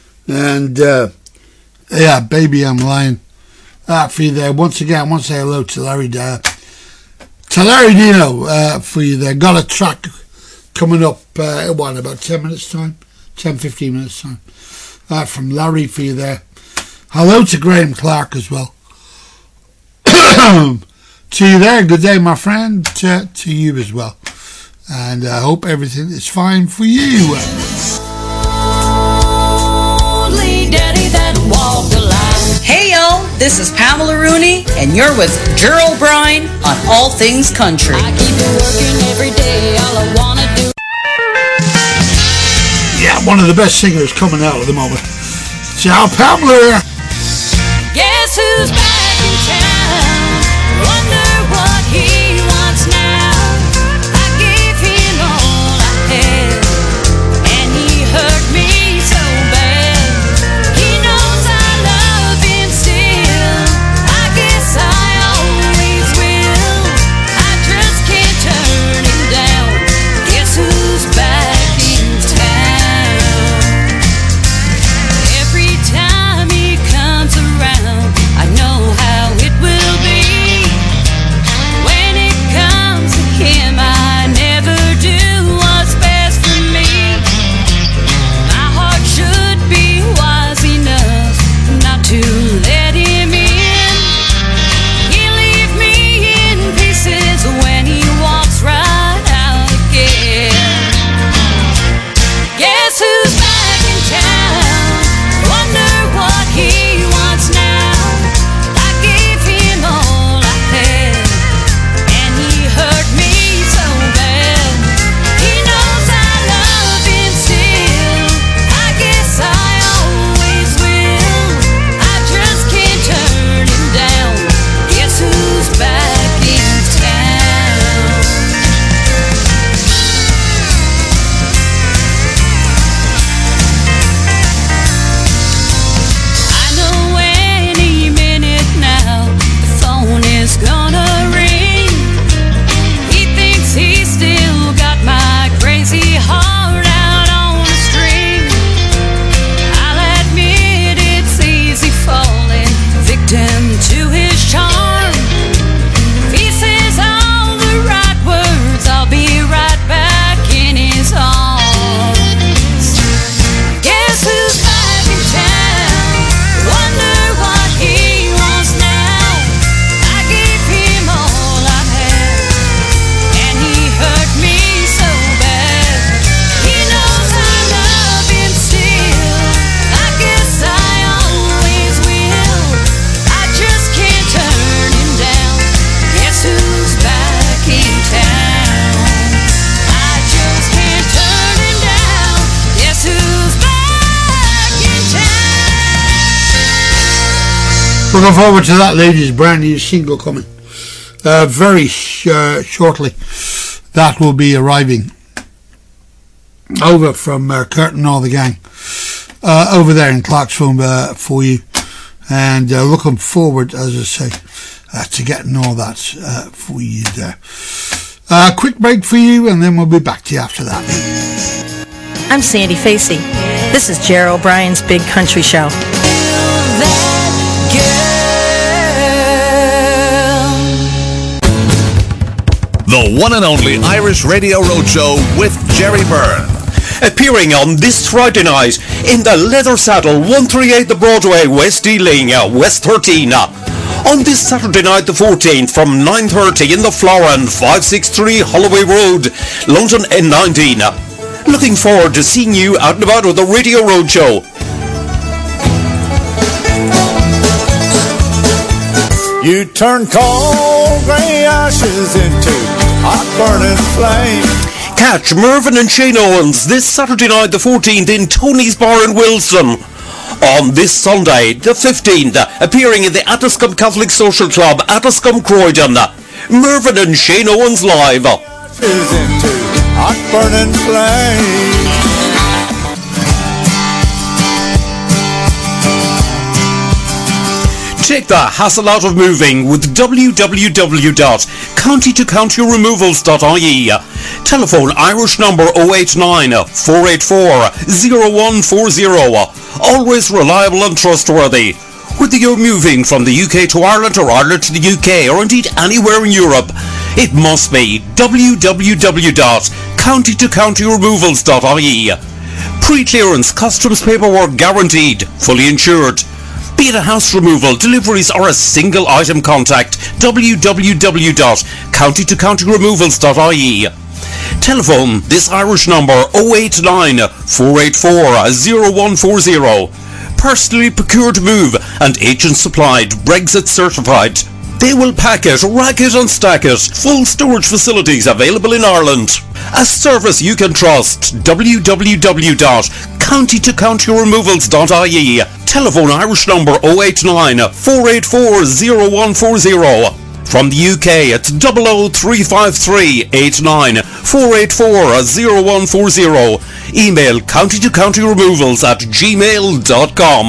And, uh, yeah, Baby I'm Lying. Uh, for you there. Once again, I want to say hello to Larry Dino. To Larry Dino, uh, for you there. Got a track coming up, uh, what, in about ten minutes time? ten, fifteen minutes time. Uh, from Larry for you there. Hello to Graham Clark as well. To you there, good day, my friend. To, to you as well. And I hope everything is fine for you. Only daddy that walked the line. Hey y'all, this is Pamela Rooney, and you're with Gerald Bryan on All Things Country. I keep working every day, all I wanna do. Yeah, one of the best singers coming out at the moment. Ciao, Pamela. Guess who's back in town? Wonder what he wants now. I gave him all I had, and he hurt me so bad. He knows I love him still. I guess I always will. I just can't turn him down. Guess who's back in town? Every time he comes around, I know how it will be. When it comes to him, I never do what's best for me. My heart should be wise enough not to let him in. He'll leave me in pieces when he walks right out again. Guess who's back in town? Wonder what he wants now. I gave him all I had, and he hurt me so bad. He knows I love him still. I guess I always will. I just can't turn him down. Guess who's back in town? I know any minute now the phone is gonna ring. He thinks he's still got my crazy heart out on a string. I'll admit it's easy falling victim to his charm. If he says all the right words, I'll be right back in his arms. Guess who's back in town? Wonder what he wants now. I gave him all I had, and he hurt me so bad. He knows I love him still. I guess I always will. I just can't turn him down. Guess who's back in town? I just can't turn him down. Guess who's back in town? Looking forward to that, ladies. Brand new single coming uh, very sh- uh, shortly. That will be arriving over from uh, Curtin and all the gang uh, over there in Clarksville uh, for you, and uh, looking forward, as I say, uh, to getting all that uh, for you there. Uh, quick break for you, and then we'll be back to you after that. I'm Sandy Facey. This is Jer O'Brien's Big Country Show. The one and only Irish Radio Roadshow with Jerry Byrne. Appearing on this Friday night in the Leather Saddle, one thirty-eight the Broadway, West Ealing, uh, West thirteen. Uh, on this Saturday night the fourteenth from nine thirty in the Florin, five sixty-three Holloway Road, London N nineteen. Uh, looking forward to seeing you out and about with the Radio Roadshow. You turn cold grey ashes into hot burning flame. Catch Mervyn and Shane Owens this Saturday night the fourteenth in Tony's Bar in Wilson. On this Sunday the fifteenth, appearing in the Addiscombe Catholic Social Club, Addiscombe Croydon, Mervyn and Shane Owens live. Ashes into hot burning flame. Take the hassle out of moving with w w w dot county to county removals dot I E. Telephone Irish number oh eight nine, four eight four, oh one four oh. Always reliable and trustworthy. Whether you're moving from the U K to Ireland or Ireland to the U K or indeed anywhere in Europe, it must be w w w dot county to county removals dot I E. Pre-clearance customs paperwork guaranteed, fully insured. Be it a house removal, deliveries or a single item, contact w w w dot county to county removals dot I E. Telephone this Irish number oh eight nine, four eight four, oh one four oh. Personally procured move and agent supplied, Brexit certified. They will pack it, rack it and stack it. Full storage facilities available in Ireland. A service you can trust. w w w dot county to county removals dot I E. Telephone Irish number oh eight nine, four eight four, oh one four oh. From the U K, it's double oh three five three, eight nine, four eight four, oh one four oh. Email county to county removals at gmail dot com.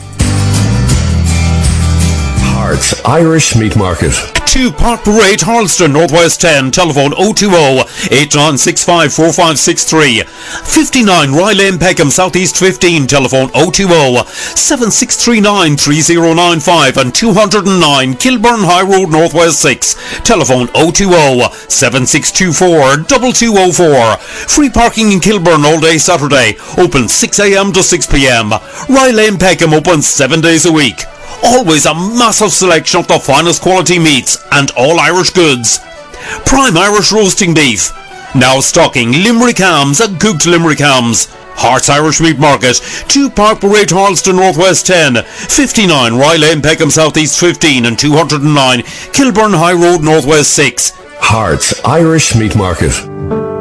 Hearts Irish Meat Market. two Park Parade, Harleston, Northwest ten. Telephone oh two oh, eight nine six five, four five six three. fifty-nine Rye Lane, Peckham, Southeast fifteen. Telephone oh two oh, seven six three nine, three oh nine five. And two oh nine Kilburn High Road, Northwest six. Telephone oh two oh, seven six two four, two two oh four. Free parking in Kilburn all day Saturday. Open six a m to six p m. Rye Lane, Peckham, open seven days a week. Always a massive selection of the finest quality meats and all Irish goods. Prime Irish roasting beef. Now stocking Limerick hams and cooked Limerick hams. Hearts Irish Meat Market. two Park Parade, Harleston, Northwest ten. fifty-nine Rye Lane, Peckham, Southeast fifteen. And two oh nine Kilburn High Road, Northwest six. Hearts Irish Meat Market. Who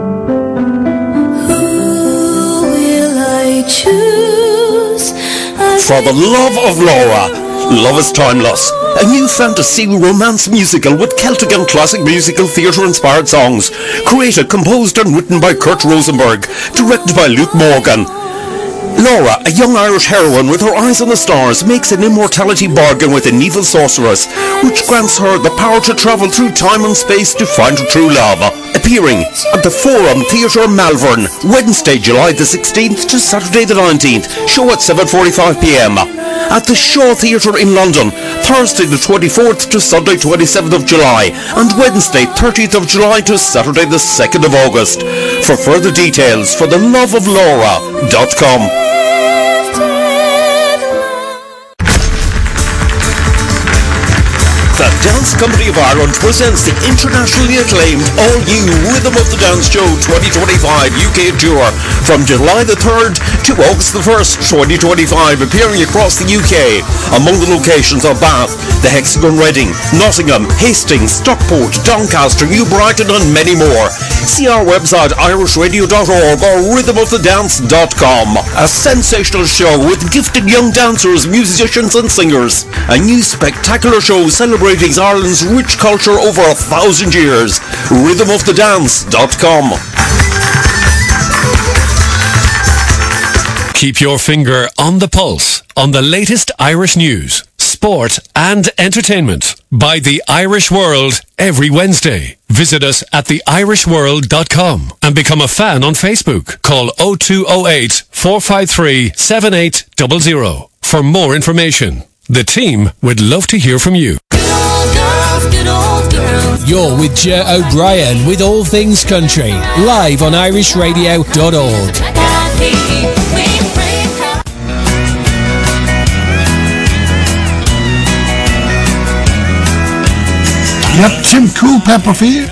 will I choose? For the love of Laura. Love is Timeless, a new fantasy romance musical with Celtic and classic musical theatre-inspired songs, created, composed and written by Kurt Rosenberg, directed by Luke Morgan. Laura, a young Irish heroine with her eyes on the stars, makes an immortality bargain with an evil sorceress, which grants her the power to travel through time and space to find her true love. Appearing at the Forum Theatre Malvern, Wednesday, July the sixteenth to Saturday the nineteenth, show at seven forty-five p m. At the Shaw Theatre in London, Thursday the twenty-fourth to Sunday twenty-seventh of July, and Wednesday thirtieth of July to Saturday the second of August. For further details, for the love of Laura dot com. The Dance Company of Ireland presents the internationally acclaimed all-new Rhythm of the Dance Show twenty twenty-five U K Tour from July the third to August the first, twenty twenty-five, appearing across the U K. Among the locations are Bath, the Hexagon Reading, Nottingham, Hastings, Stockport, Doncaster, New Brighton and many more. See our website irish radio dot org or rhythm of the dance dot com. A sensational show with gifted young dancers, musicians and singers. A new spectacular show celebrating Ireland's rich culture over a thousand years. rhythm of the dance dot com. Keep your finger on the pulse on the latest Irish news, sport and entertainment by The Irish World every Wednesday. Visit us at the irish world dot com and become a fan on Facebook. Call oh two oh eight, four five three, seven eight zero zero for more information. The team would love to hear from you. You're with Ger O'Brien with All Things Country, live on irish radio dot org. Yep, some cool pepper for you.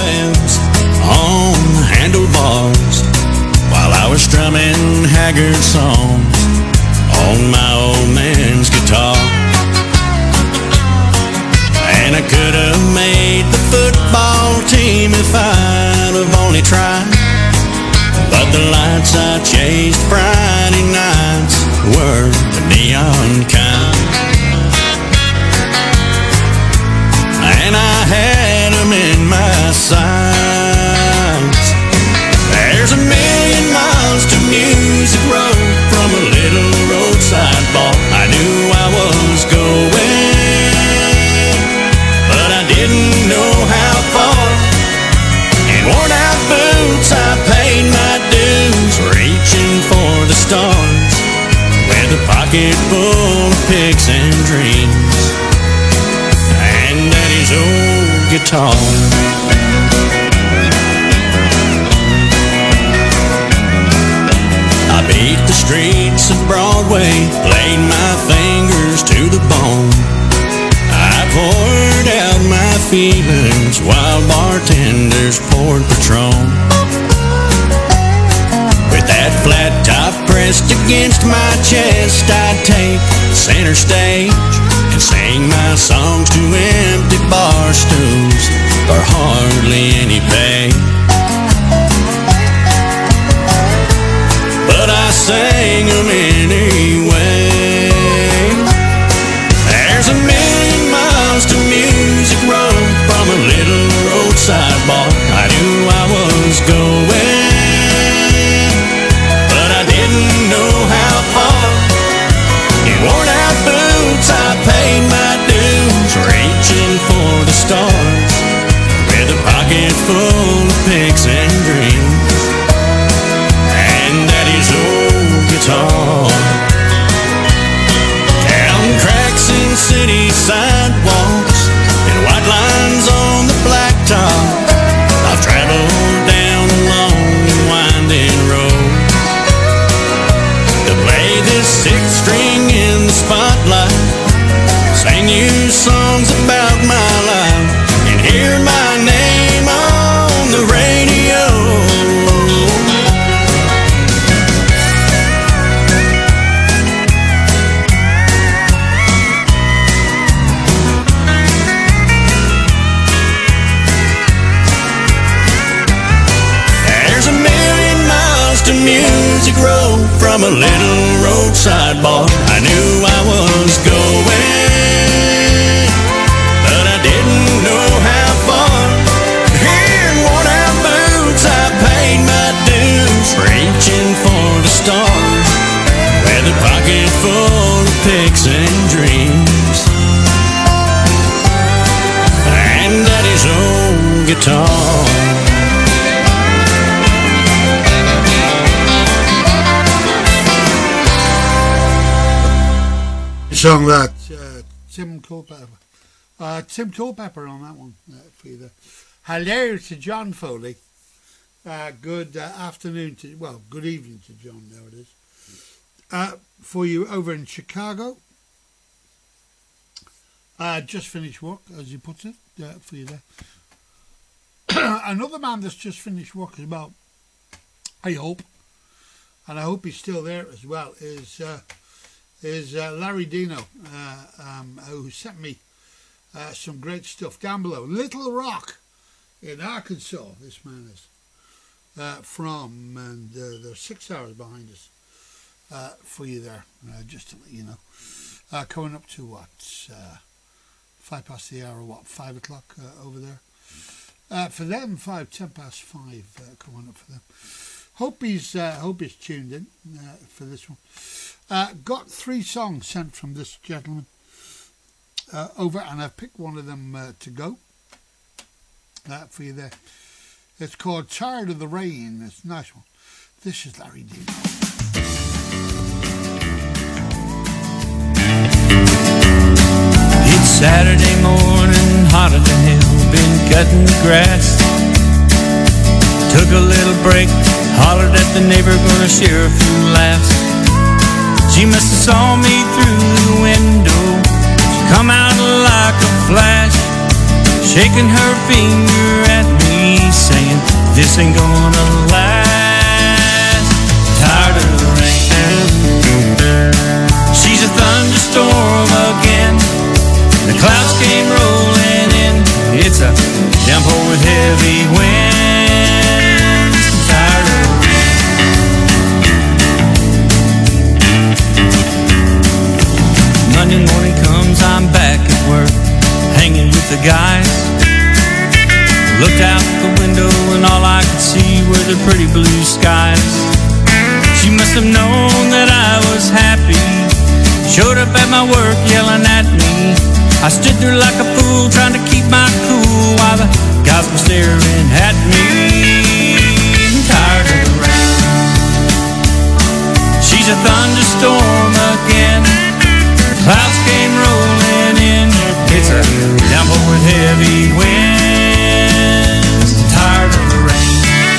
On handlebars while I was strumming haggard songs on my old man's guitar. And I could have made the football team if I'd have only tried. But the lights I chased Friday nights were the neon kind. And I had them in my sights. There's a million miles to Music Road from a little roadside bar. I knew I was going, but I didn't know how far. In worn out boots I paid my dues, reaching for the stars with a pocket full of picks and dreams and Daddy's old guitar. I beat the streets of Broadway, played my fingers to the bone. I poured out my feelings while bartenders poured Patron. With that flat top pressed against my chest, I'd take center stage and sing my songs to empty bar stools for hardly any pay. them anyway. There's a million miles to Music Row from a little roadside bar. I knew I was going, but I didn't know how far. In worn out boots I paid my dues, reaching for the stars, with a pocket full of picks and dreams, and Daddy's old guitar. Counting cracks in city sidewalks and white lines on the blacktop, I've traveled down a long and winding road to play this sixth string in the spotlight, sing you songs about my life, and hear my name on the radio. There's a million miles to Music Row from a little roadside bar. I knew I was going, but I didn't know how far. Here in worn out boots I paid my dues, reaching for the stars, with a pocket full of picks and dreams, and Daddy's old guitar. Song that uh, Tim Culpepper, uh, Tim Culpepper on that one uh, for you there. Hello to John Foley. Uh, good uh, afternoon to, well, good evening to John. There it is. Uh, for you over in Chicago. Uh, just finished work, as he puts it, uh, for you there. Another man that's just finished work as well, I hope, and I hope he's still there as well, is. Uh, is uh, Larry Dino, uh, um, who sent me uh, some great stuff down below. Little Rock in Arkansas, this man is uh, from, and uh, they're six hours behind us uh, for you there, uh, just to let you know. Uh, coming up to what, uh, five past the hour, what, five o'clock uh, over there. Uh, for them, five, ten past five uh, coming up for them. Hope he's, uh, hope he's tuned in uh, for this one. Uh, got three songs sent from this gentleman uh, over, and I've picked one of them uh, to go uh, for you there. It's called Tired of the Rain. It's a nice one. This is Larry Dino. It's Saturday morning, hotter than hell, been cutting the grass. Took a little break, hollered at the neighbor, gonna share a few laughs. She must have saw me through the window. She come out like a flash, shaking her finger at me, saying, this ain't gonna last. Tired of the rain. She's a thunderstorm again. The clouds came rolling in. It's a downpour with heavy winds. Tired of the rain. Monday morning comes, I'm back at work, hanging with the guys. Looked out the window and all I could see were the pretty blue skies. She must have known that I was happy. Showed up at my work yelling at me. I stood there like a fool trying to keep my cool while the guys were staring at me. Tired of the rain. She's a thunderstorm again. Clouds came rolling in. It's a downpour with heavy winds. Tired of the rain.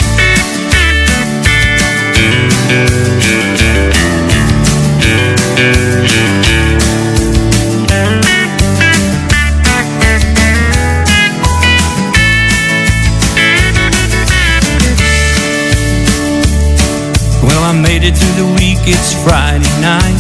Well, I made it through the week. It's Friday night.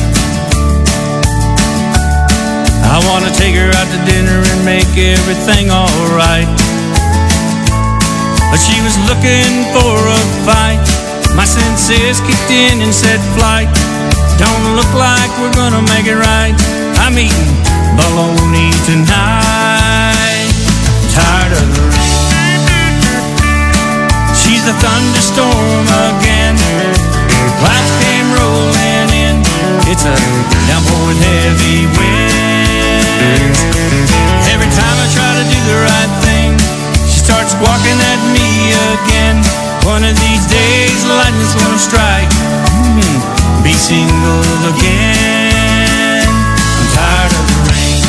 I wanna take her out to dinner and make everything alright. But she was looking for a fight, My senses kicked in and said flight. Don't look like we're gonna make it right. I'm eating bologna tonight. Tired of the rain. She's a thunderstorm again. Clouds came rolling in. It's a downpouring heavy wind. Every time I try to do the right thing, she starts squawking at me again. One of these days, lightning's gonna strike. Mm, be single again. I'm tired of the rain.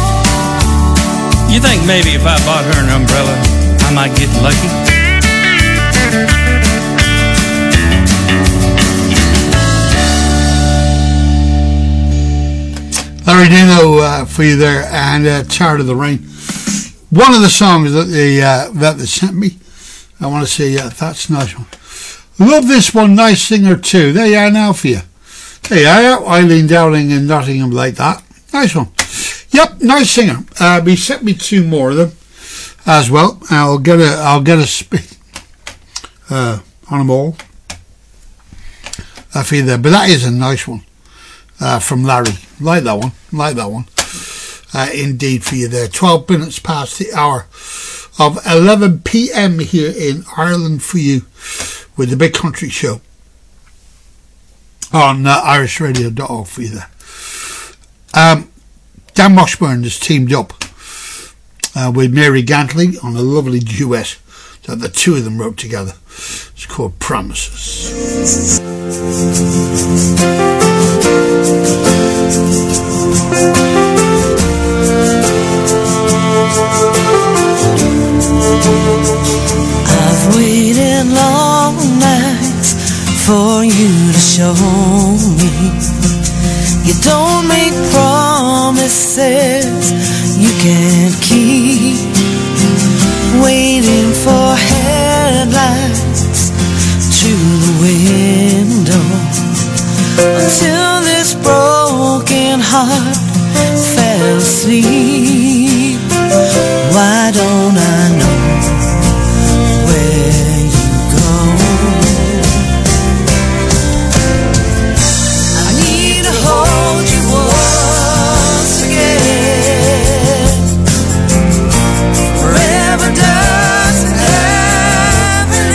You think maybe if I bought her an umbrella, I might get lucky? Larry Dino uh, for you there, and uh, Tired of the Rain. One of the songs that they uh, that they sent me, I want to say, yeah, that's a nice one. Love this one, nice singer too. There you are now for you. There you are, Eileen Dowling in Nottingham like that. Nice one. Yep, nice singer. Uh, he sent me two more of them as well. I'll get a I'll get a spin uh, on them all uh, for you there. But that is a nice one. Uh, from Larry. Like that one. Like that one. Uh, indeed for you there. twelve minutes past the hour of eleven p.m. here in Ireland for you with the Big Country Show on uh, irish radio dot org for you there. Um, Dan Washburn has teamed up uh, with Mary Gantley on a lovely duet that the two of them wrote together. It's called Promises. I've waited long nights for you to show me you don't make promises you can't keep. Waiting for headlights through the window until this broken heart fell asleep. Why don't I know where you go? I need to hold you once again. Forever doesn't have an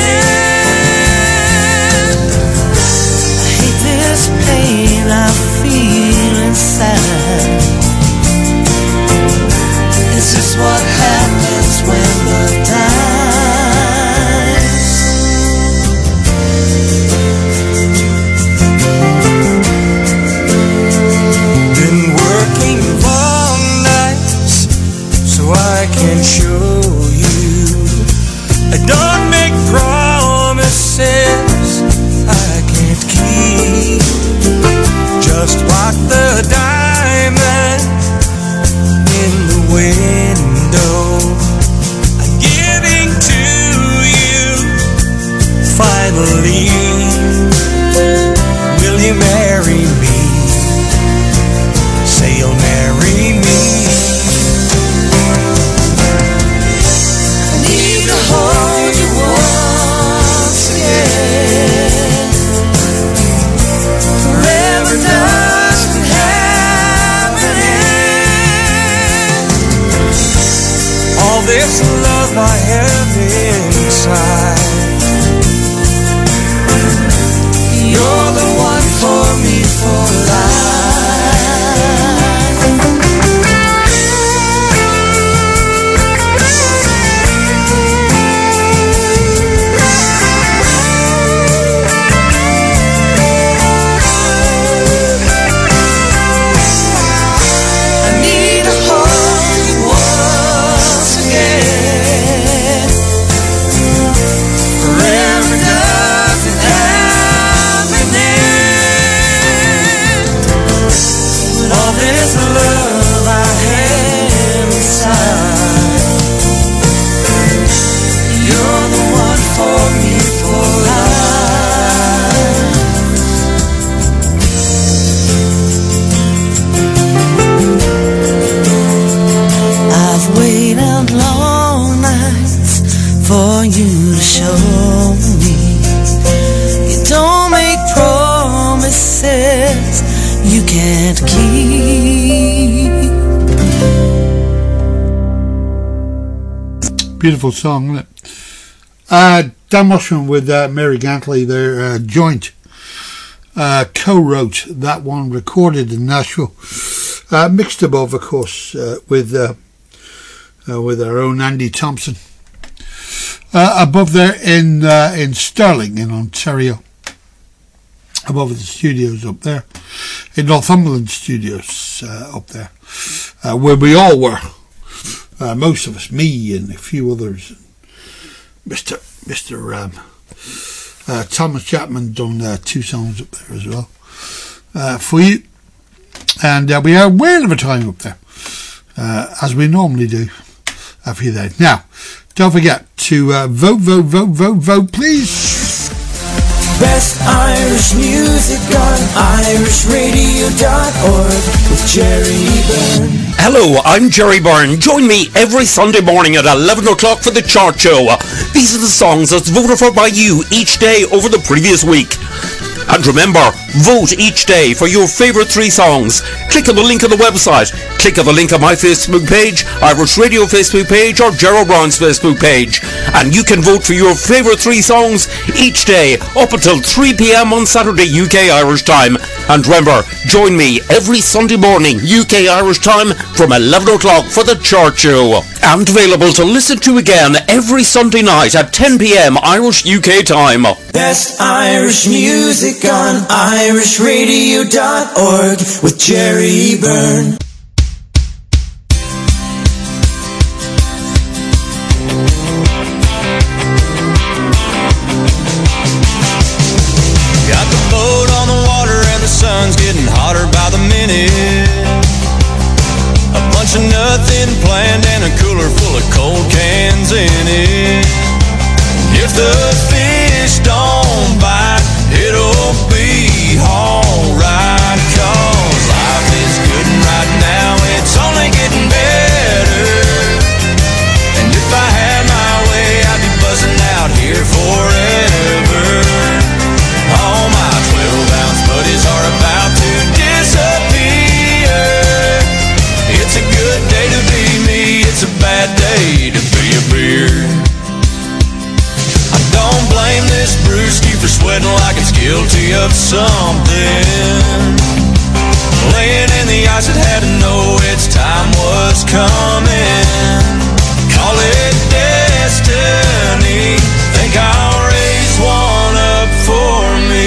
end. I hate this pain I feel inside. It's just what happens when love dies. Been working long nights so I can show you I don't make promises I can't keep. Just what the diamond in the window I'm giving to you. Finally, will you marry me? Say you'll marry me. I need to hold you once again. Forever doesn't have an end. All this love I have inside, you're the one for me for life. I need to hold you once again. Forever doesn't have an end. But all this love I have inside, you're the one for me for life. I've waited long nights for you to show me you Beautiful song, isn't it? Uh, Dan Mushman with uh, Mary Gantley, their uh, joint uh, co-wrote that one, recorded in Nashville, uh, mixed above, of course, uh, with uh, uh, with our own Andy Thompson, uh, above there in uh, in Stirling in Ontario, above the studios up there, in Northumberland Studios uh, up there, uh, where we all were, uh, most of us, me and a few others. Mister Mister Um, uh, Thomas Chapman done uh, two songs up there as well uh, for you, and uh, we had a whale of a time up there, uh, as we normally do uh, for you there. Now, don't forget to uh, vote, vote, vote, vote, vote, please. Best Irish music on irish radio dot org with Jerry Byrne. Hello, I'm Jerry Byrne. Join me every Sunday morning at eleven o'clock for the Chart Show. These are the songs that's voted for by you each day over the previous week. And remember, vote each day for your favourite three songs. Click on the link on the website. Click on the link on my Facebook page, Irish Radio Facebook page, or Gerald Brown's Facebook page. And you can vote for your favourite three songs each day up until three p.m. on Saturday U K Irish time. And remember, join me every Sunday morning U K Irish time from eleven o'clock for the Chart Show. And available to listen to again every Sunday night at ten p.m. Irish U K time. Best Irish music on irish radio dot org with Jerry Byrne. Got the boat on the water and the sun's getting hotter by the minute. A bunch of nothing planned and a cooler full of cold cans in it. If the fish don't bite, it'll be alright, 'cause life is good and right now it's only getting better. And if I had my way, I'd be buzzing out here forever. All my twelve ounce buddies are about to disappear. It's a good day to be me, it's a bad day to be a beer. Don't blame this brewski for sweating like it's guilty of something. Laying in the ice, it had to know its time was coming. Call it destiny, think I'll raise one up for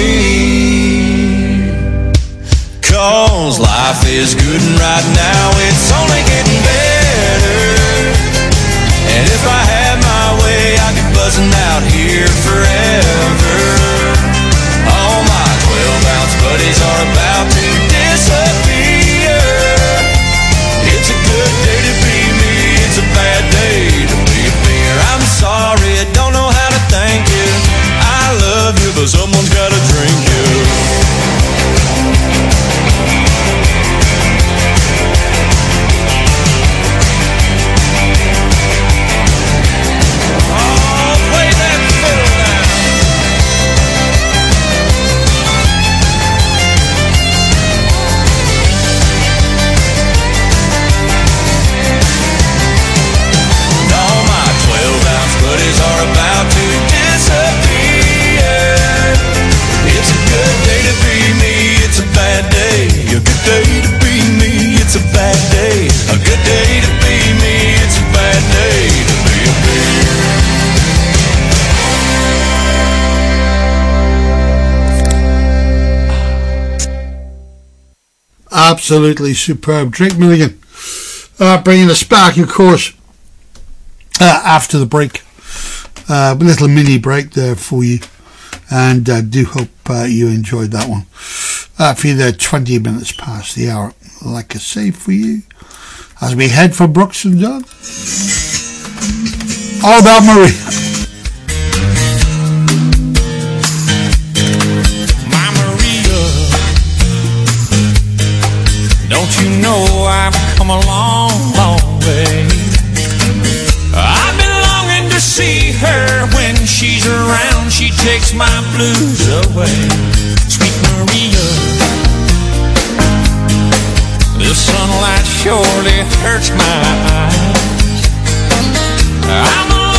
me. 'Cause life is good and right now it's only getting better. And if I had my way, I'd be buzzing out here forever. All my twelve ounce buddies are about to disappear. It's a good day to be me, it's a bad day to be a beer. I'm sorry, I don't know how to thank you. I love you, but someone's gotta drink you. Are about to disappear. It's a good day to be me, it's a bad day. A good day to be me, it's a bad day. A good day to be me, it's a bad day to be a beer. Absolutely superb. Drake Milligan uh, bringing us back, of course, uh, after the break. Uh, a little mini break there for you, and I uh, do hope uh, you enjoyed that one. Uh, for you there, twenty minutes past the hour, like I say, for you, as we head for Brooks and Dunn. All about Marie. My Maria, don't you know I've come a long, long way. I've been longing to see her. When she's around, she takes my blues away. Sweet Maria, the sunlight surely hurts my eyes. I'm a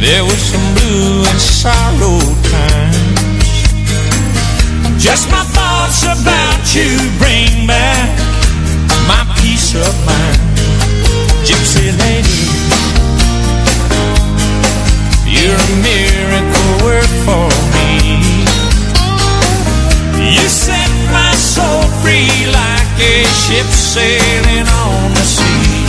there was some blue and sorrow times. Just my thoughts about you bring back my peace of mind. Gypsy lady, you're a miracle work for me. You set my soul free like a ship sailing on the sea.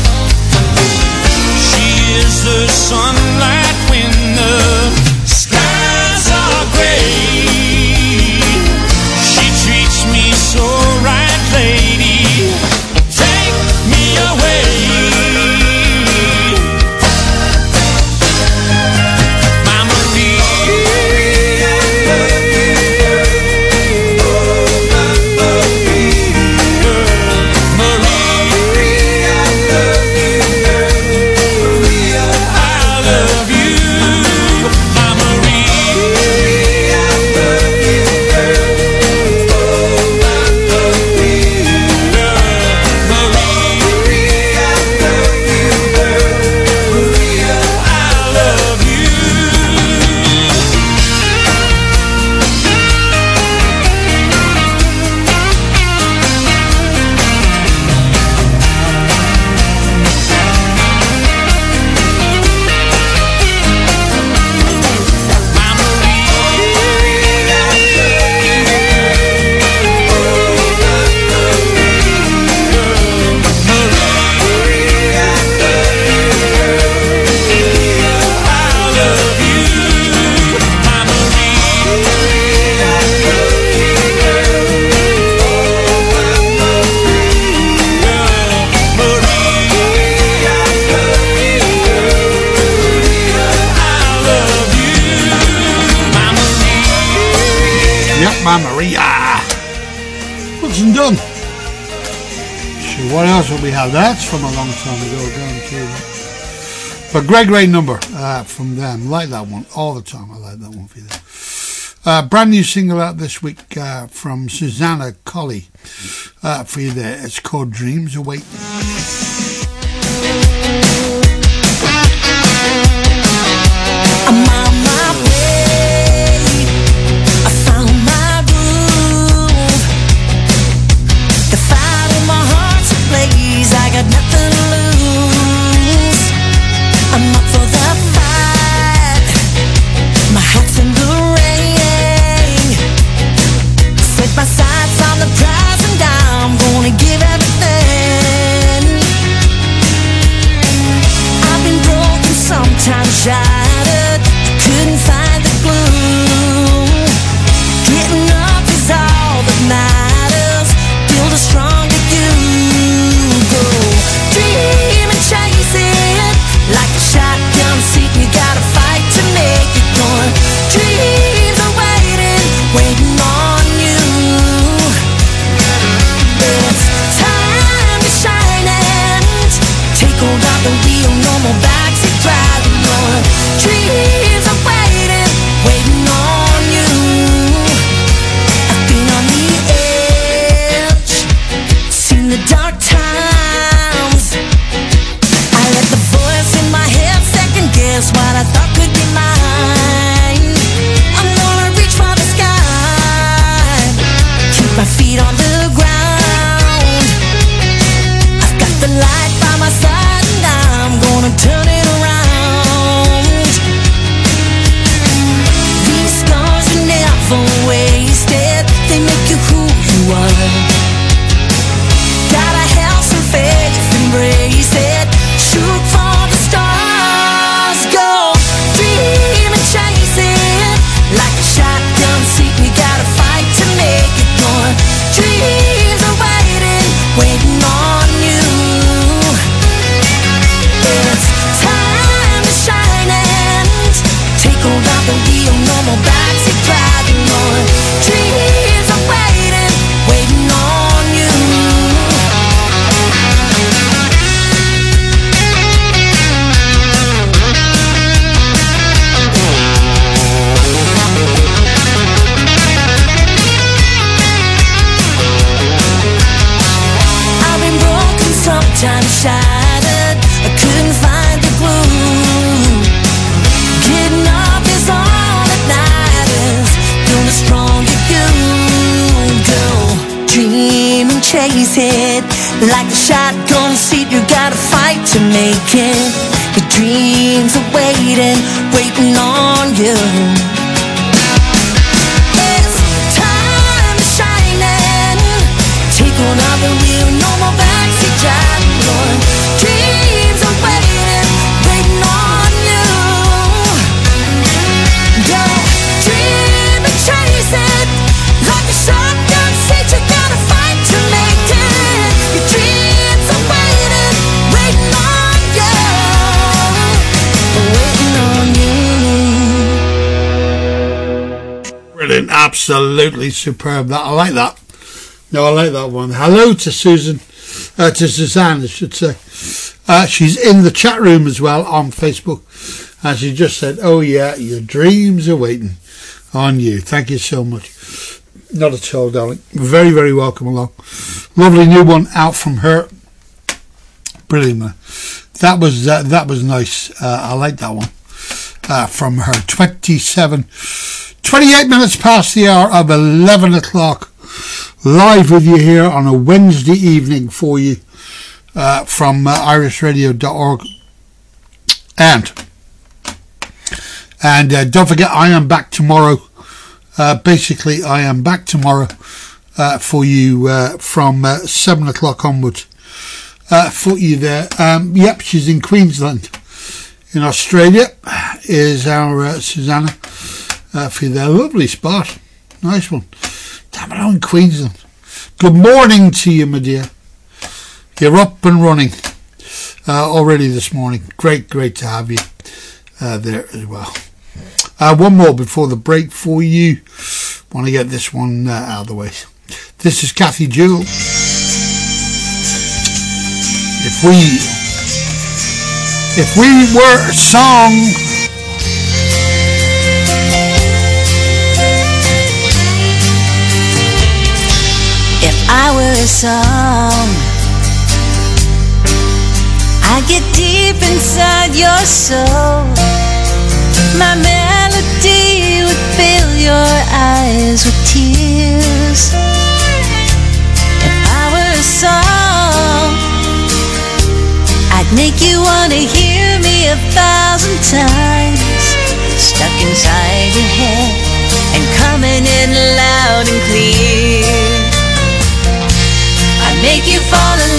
She is the sunlight when the skies are gray. She treats me so right, lady. Take me away. Mama Maria, what's and done. So what else will we have? That's from a long time ago. Going to, but Greg Ray Number uh, from them. Like that one all the time. I like that one for you there. Uh, brand new single out this week uh, from Susanna Colley uh, for you there. It's called Dreams Await. I'm on my way. I found my groove. The fire in my heart's ablaze. I got nothing to lose. I'm up for the fight. My hat's in the ring. Set my sights on the prize and I'm gonna give everything. I've been broken, sometimes shattered. Couldn't find the glue. Getting up is all that matters. Build a stronger you. Go dream and chase it like a shotgun seat. You gotta fight to make it going. Dreams are waiting, waiting on you. It's time to shine and take hold of the wheel. No more backseat driving on. fit. Like a shotgun seat, you gotta fight to make it. Your dreams are waiting, waiting on you. It's time to shine and take one of the wheel, no more backseat driving. Your dreams are waiting, waiting on you. Your dream and chase it. Like a shotgun seat, you gotta fight to make it. Your dreams are waiting, waiting on you, waiting on you. Brilliant, absolutely superb. That I like that. No, I like that one. Hello to Susan, uh, to Suzanne, I should say. Uh, she's in the chat room as well on Facebook, and she just said, "Oh yeah, your dreams are waiting on you." Thank you so much. Not at all, darling. Very, very welcome along. Lovely new one out from her. Brilliant, man. That was uh, that was nice. Uh, I like that one uh, from her. twenty-seven, twenty-eight minutes past the hour of eleven o'clock. Live with you here on a Wednesday evening for you uh, from uh, irish radio dot org. And and uh, don't forget, I am back tomorrow. Uh, basically, I am back tomorrow uh, for you uh, from uh, seven o'clock onwards. Uh, for you there. Um, yep, she's in Queensland. In Australia is our uh, Susanna uh, for you there. Lovely spot. Nice one. Damn it, I'm in Queensland. Good morning to you, my dear. You're up and running uh, already this morning. Great, great to have you uh, there as well. Uh, one more before the break for you. Want to get this one uh, out of the way. This is Kathy Jewell. If we, if we were a song. If I were a song, I'd get deep inside your soul. My melody would fill your eyes with tears. If I were a song, I'd make you wanna hear me a thousand times. Stuck inside your head and coming in loud and clear. I'd make you fall in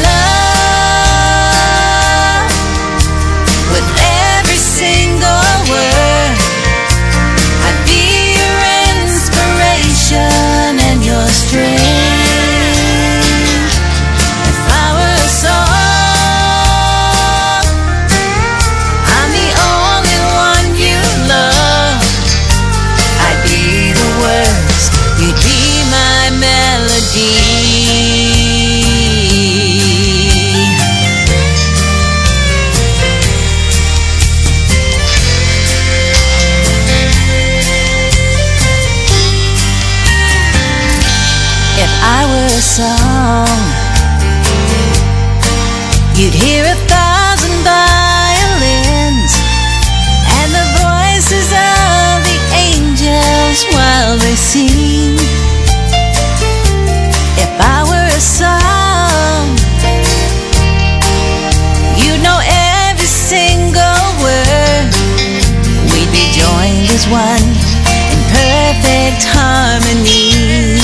love with every single word. I'd be your inspiration and your strength. If I were a song, I'm the only one you love. I'd be the words, you'd be my melody. I were a song, you'd hear a thousand violins and the voices of the angels while they sing. If I were a song, you'd know every single word. We'd be joined as one in perfect harmony.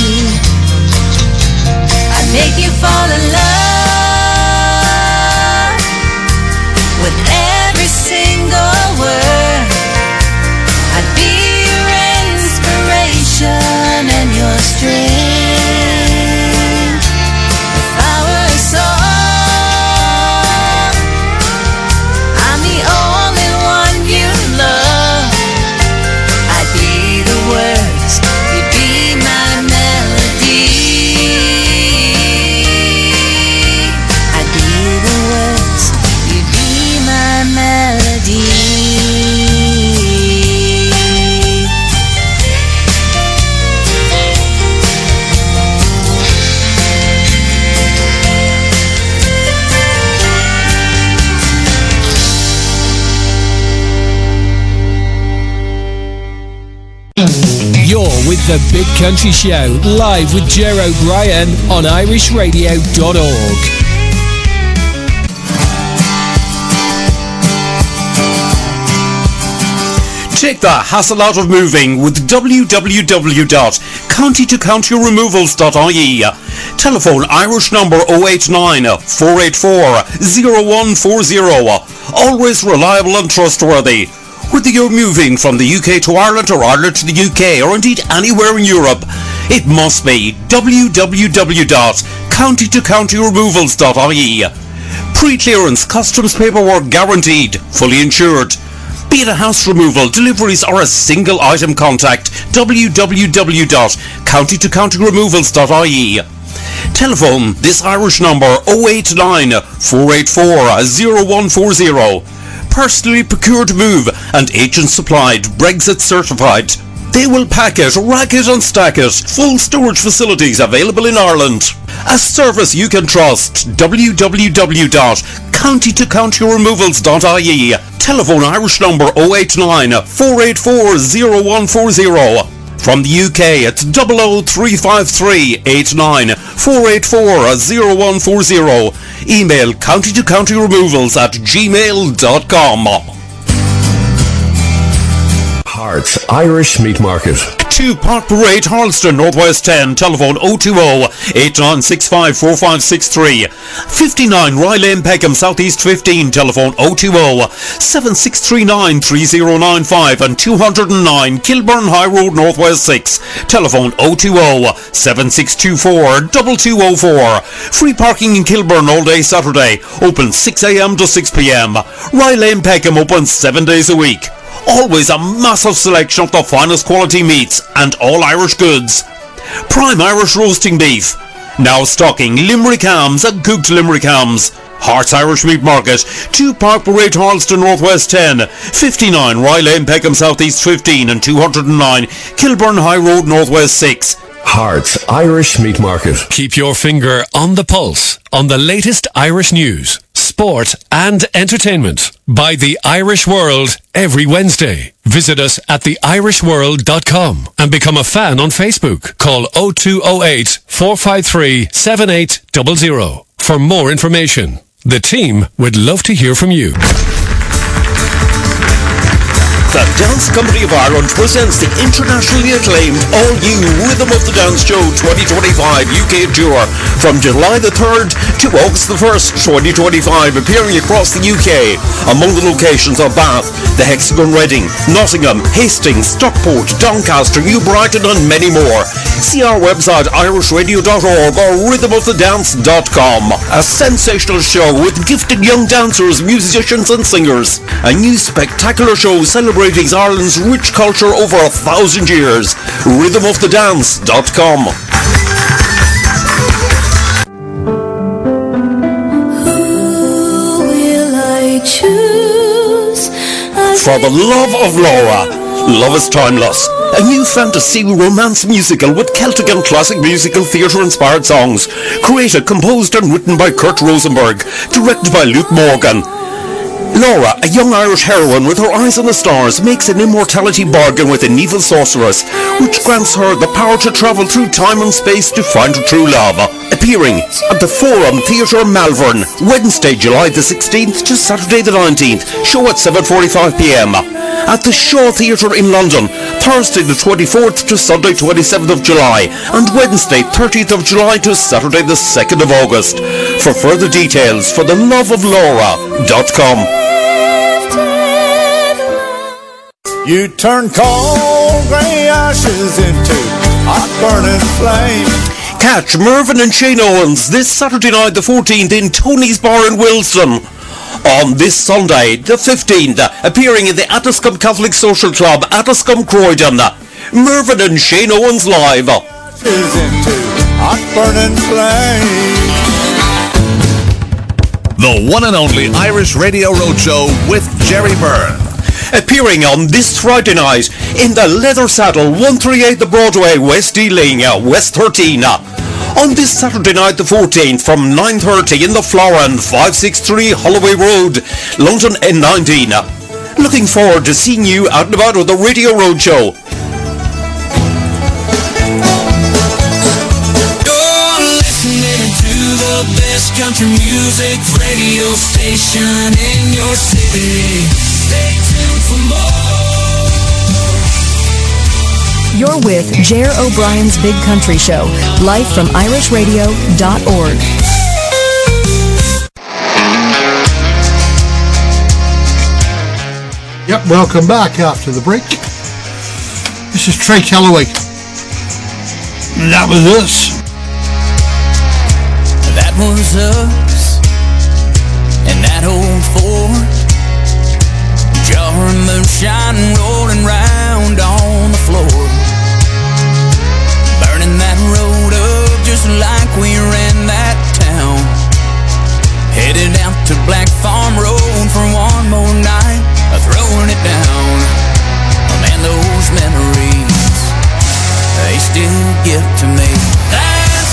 Make you fall in love You're with The Big Country Show, live with Ger O'Brien on irish radio dot org. Take the hassle out of moving with w w w dot county to county removals dot I E. Telephone Irish number oh eight nine, four eight four, oh one four oh. Always reliable and trustworthy. Whether you're moving from the U K to Ireland or Ireland to the U K or indeed anywhere in Europe, it must be w w w dot county to county removals dot I E. Pre-clearance customs paperwork guaranteed, fully insured. Be it a house removal, deliveries or a single item, contact w w w dot county to county removals dot I E. Telephone this Irish number oh eight nine, four eight four, oh one four oh. Personally procured move and agent supplied, Brexit certified. They will pack it, rack it and stack it. Full storage facilities available in Ireland. A service you can trust. w w w dot county to county removals dot I E. Telephone Irish number oh eight nine, four eight four, oh one four oh. From the U K, it's double oh three five three, eight nine, four eight four, oh one four oh. Email county to county removals at gmail dot com. Hearts Irish Meat Market. two Park Parade, Harleston, Northwest ten. Telephone oh two oh, eight nine six five, four five six three. fifty-nine Rye Lane, Peckham, Southeast fifteen. Telephone oh two oh, seven six three nine, three oh nine five. And two oh nine Kilburn High Road, Northwest six. Telephone oh two oh, seven six two four, two two oh four. Free parking in Kilburn all day Saturday. Open six a m to six p m. Rye Lane, Peckham open seven days a week. Always a massive selection of the finest quality meats and all Irish goods. Prime Irish roasting beef. Now stocking Limerick hams and cooked Limerick hams. Hearts Irish Meat Market, two Park Parade, Harleston, Northwest ten, fifty-nine Rye Lane, Peckham, Southeast fifteen, and two oh nine Kilburn High Road, Northwest six. Hearts Irish Meat Market. Keep your finger on the pulse on the latest Irish news, sport and entertainment by The Irish World every Wednesday. Visit us at the irish world dot com and become a fan on Facebook. Call oh two oh eight, four five three, seven eight zero zero for more information. The team would love to hear from you. The Dance Company of Ireland presents the internationally acclaimed all-new Rhythm of the Dance Show twenty twenty-five U K Tour from July the third to August the first, twenty twenty-five, appearing across the U K. Among the locations are Bath, the Hexagon Reading, Nottingham, Hastings, Stockport, Doncaster, New Brighton and many more. See our website irish radio dot org or rhythm of the dance dot com. A sensational show with gifted young dancers, musicians and singers. A new spectacular show celebrating Ireland's rich culture over a thousand years. rhythm of the dance dot com. Who will I choose? For the love of Laura. Love is Timeless. A new fantasy romance musical with Celtic and classic musical theatre inspired songs. Created, composed and written by Kurt Rosenberg. Directed by Luke Morgan. Laura, a young Irish heroine with her eyes on the stars, makes an immortality bargain with an evil sorceress, which grants her the power to travel through time and space to find her true love. Appearing at the Forum Theatre Malvern, Wednesday, July the sixteenth to Saturday the nineteenth, show at seven forty-five p m. At the Shaw Theatre in London, Thursday the twenty-fourth to Sunday twenty-seventh of July, and Wednesday thirtieth of July to Saturday the second of August. For further details, for the love of Laura dot com. You turn cold grey ashes into hot burning flame. Catch Mervyn and Shane Owens this Saturday night the fourteenth in Tony's Bar in Wilson. On this Sunday the fifteenth, appearing in the Addiscombe Catholic Social Club, Addiscombe, Croydon. Mervyn and Shane Owens live. Ashes into hot burning flame. The one and only Irish Radio Roadshow with Jerry Byrne. Appearing on this Friday night in the Leather Saddle, one thirty-eight the Broadway, West Ealing, West thirteen. On this Saturday night the fourteenth from nine thirty in the Florin, five sixty-three Holloway Road, London N nineteen. Looking forward to seeing you out and about with the Radio Roadshow. country music radio station in your city. Stay tuned for more. You're with Jer O'Brien's Big Country Show, live from irish radio dot org. Yep, welcome back after the break. This is Trey Calloway. And that was us. That was us. And that old Ford. Jar of moonshine rolling round on the floor. Burning that road up just like we ran that town. Headed out to Black Farm Road for one more night of throwing it down. Oh man, those memories, they still get to me. That's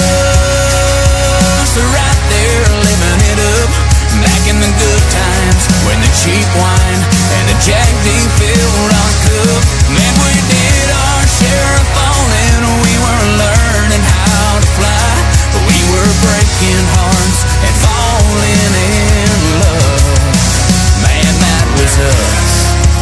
us, right there living it up. Back in the good times, when the cheap wine and the Jack D filled our cup. Man, we did our share of falling. We were learning how to fly. We were breaking hearts and falling in love. Man, that was us.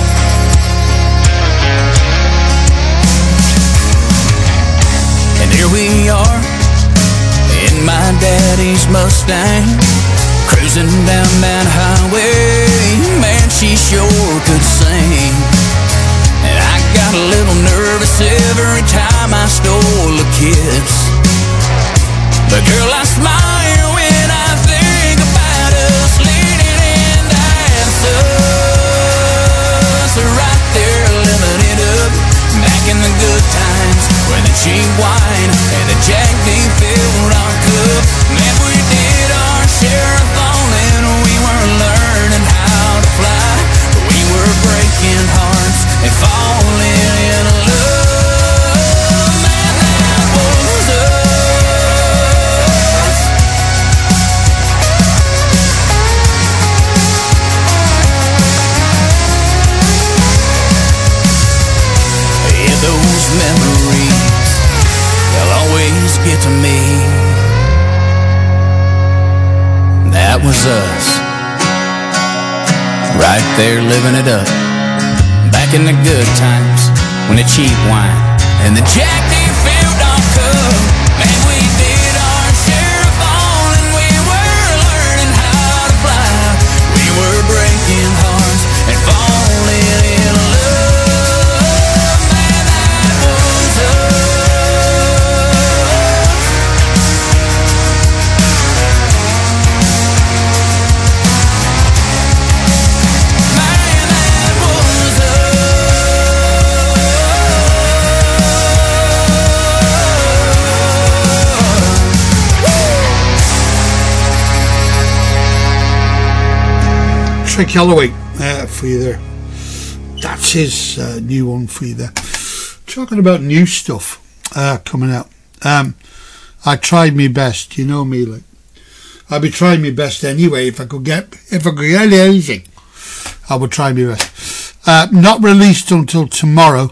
And here we are in my daddy's Mustang, cruising down that highway. Man, she sure could sing. And I got a little nervous every time I stole a kiss. But girl, I smile when I think about us leaning in. That's us, right there living it up. Back in the good times, when the cheap wine and the Jack D filled our cup. Man, we did our share of falling. We were learning how to fly. We were breaking hearts and falling in love. Man, that was us. Yeah, those memories, they'll always get to me. That was us, right there living it up. Back in the good times, when the cheap wine and the Jack D filled our cup. Man, we did our share of falling. We were learning how to fly. We were breaking hearts and falling in love. Man, that was us. Trey Calloway uh, for you there. That's his uh, new one for you there. Talking about new stuff uh, coming out. Um, I tried my best, you know me, like I'd be trying my best anyway. If I could get, if I could get anything, I would try my best. Uh, not released until tomorrow,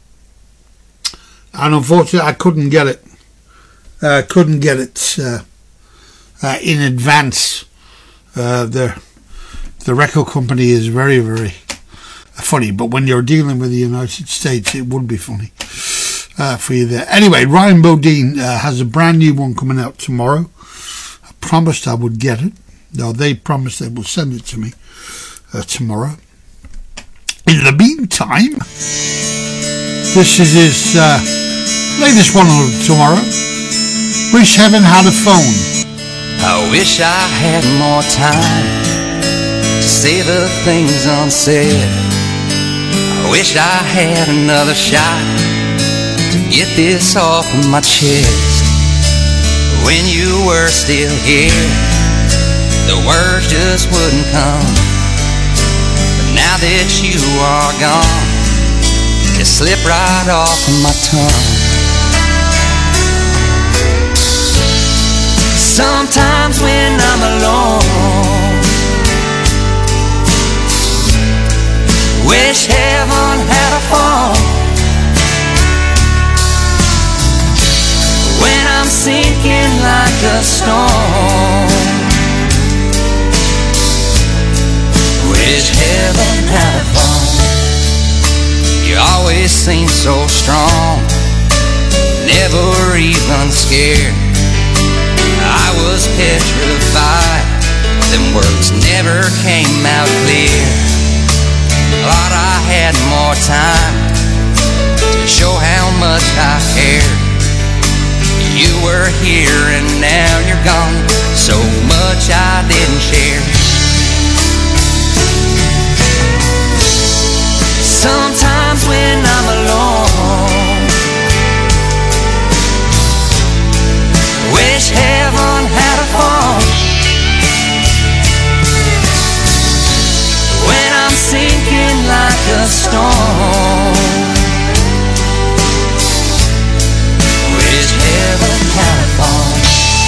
and unfortunately, I couldn't get it. Uh, couldn't get it uh, uh, in advance. Uh, the the record company is very, very funny, but when you're dealing with the United States, it would be funny uh, for you there. Anyway, Ryan Bodine uh, has a brand new one coming out tomorrow. I promised I would get it. No, they promised they will send it to me uh, tomorrow. In the meantime, this is his uh, latest one tomorrow. Wish Heaven Had a Phone. I wish I had more time to say the things unsaid. I wish I had another shot to get this off of my chest. When you were still here, the words just wouldn't come. But now that you are gone, it slipped right off of my tongue. Sometimes when I'm alone, wish heaven had a phone. When I'm sinking like a stone, Wish heaven had a phone. You always seem so strong, never even scared. I was petrified, them words never came out clear. Thought I had more time to show how much I cared. You were here and now you're gone, so much I didn't share. Sometimes when I'm alone, wish heaven had a phone. When I'm sinking like a stone, wish heaven had a phone.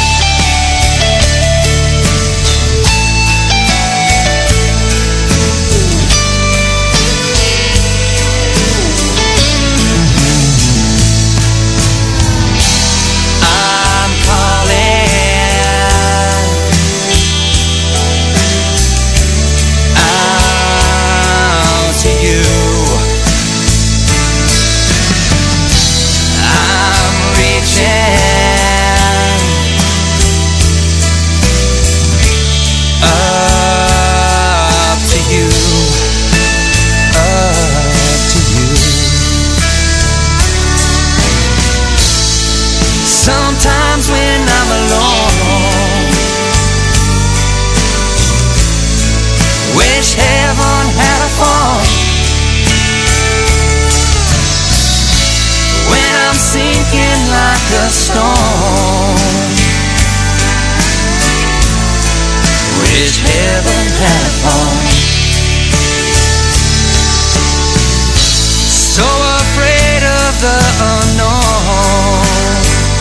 Sometimes when I'm alone, wish heaven had a phone. When I'm sinking like a stone, wish heaven had a phone. So afraid of the unknown,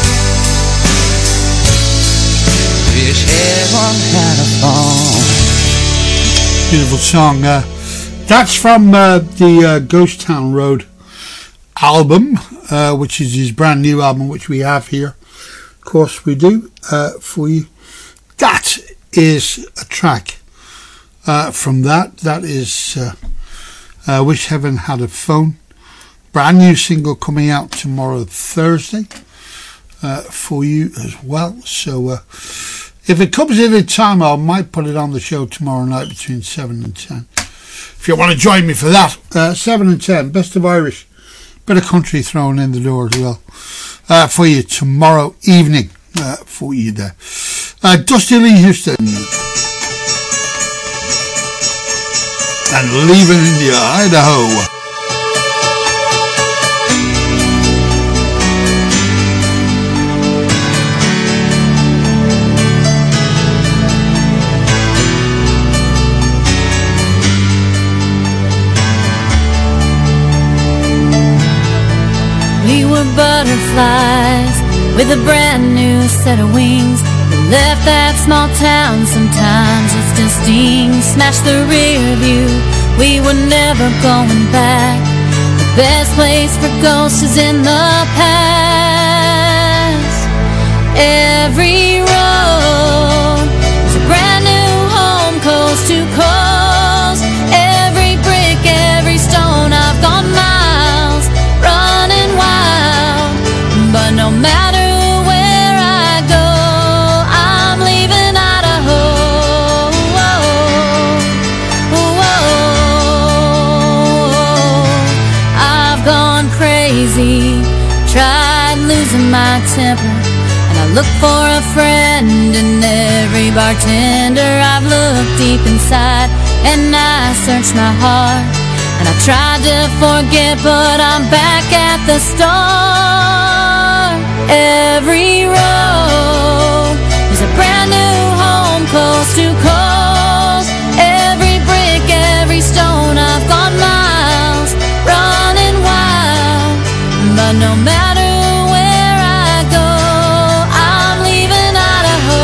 wish heaven had a phone. Beautiful song. Uh, that's from uh, the uh, Ghost Town Road album, uh, which is his brand new album, which we have here. Of course, we do uh, for you. That is a track uh, from that. That is uh, uh, Wish Heaven Had a Phone. Brand new single coming out tomorrow, Thursday, uh, for you as well. So, uh, if it comes in in time, I might put it on the show tomorrow night between seven and ten. If you want to join me for that, uh, seven and ten, Best of Irish, bit of country thrown in the door as well, uh, for you tomorrow evening, uh, for you there. Uh, Dusty Lee Houston. And Leaving India, Idaho. We were butterflies with a brand new set of wings. We left that small town, sometimes it still stings. Smashed the rear view, we were never going back. The best place for ghosts is in the past. Every road is a brand new home, coast to coast. Every brick, every stone, I've gone miles, running wild. But no matter where I go, I'm leaving Idaho. I've gone crazy, tried losing my temper, and I look for a friend in every bartender. I've looked deep inside and I searched my heart, and I tried to forget, but I'm back at the start. Every road is a brand new home, coast to coast. Every brick, every stone, I've gone miles, running wild. But no matter where I go, I'm leaving Idaho.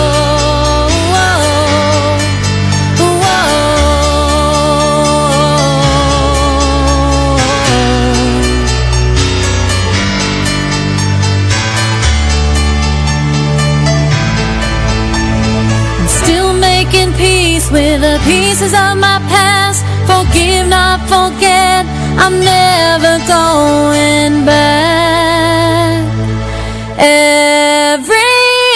I'm still making peace with the pieces of my past, forget, I'm never going back. Every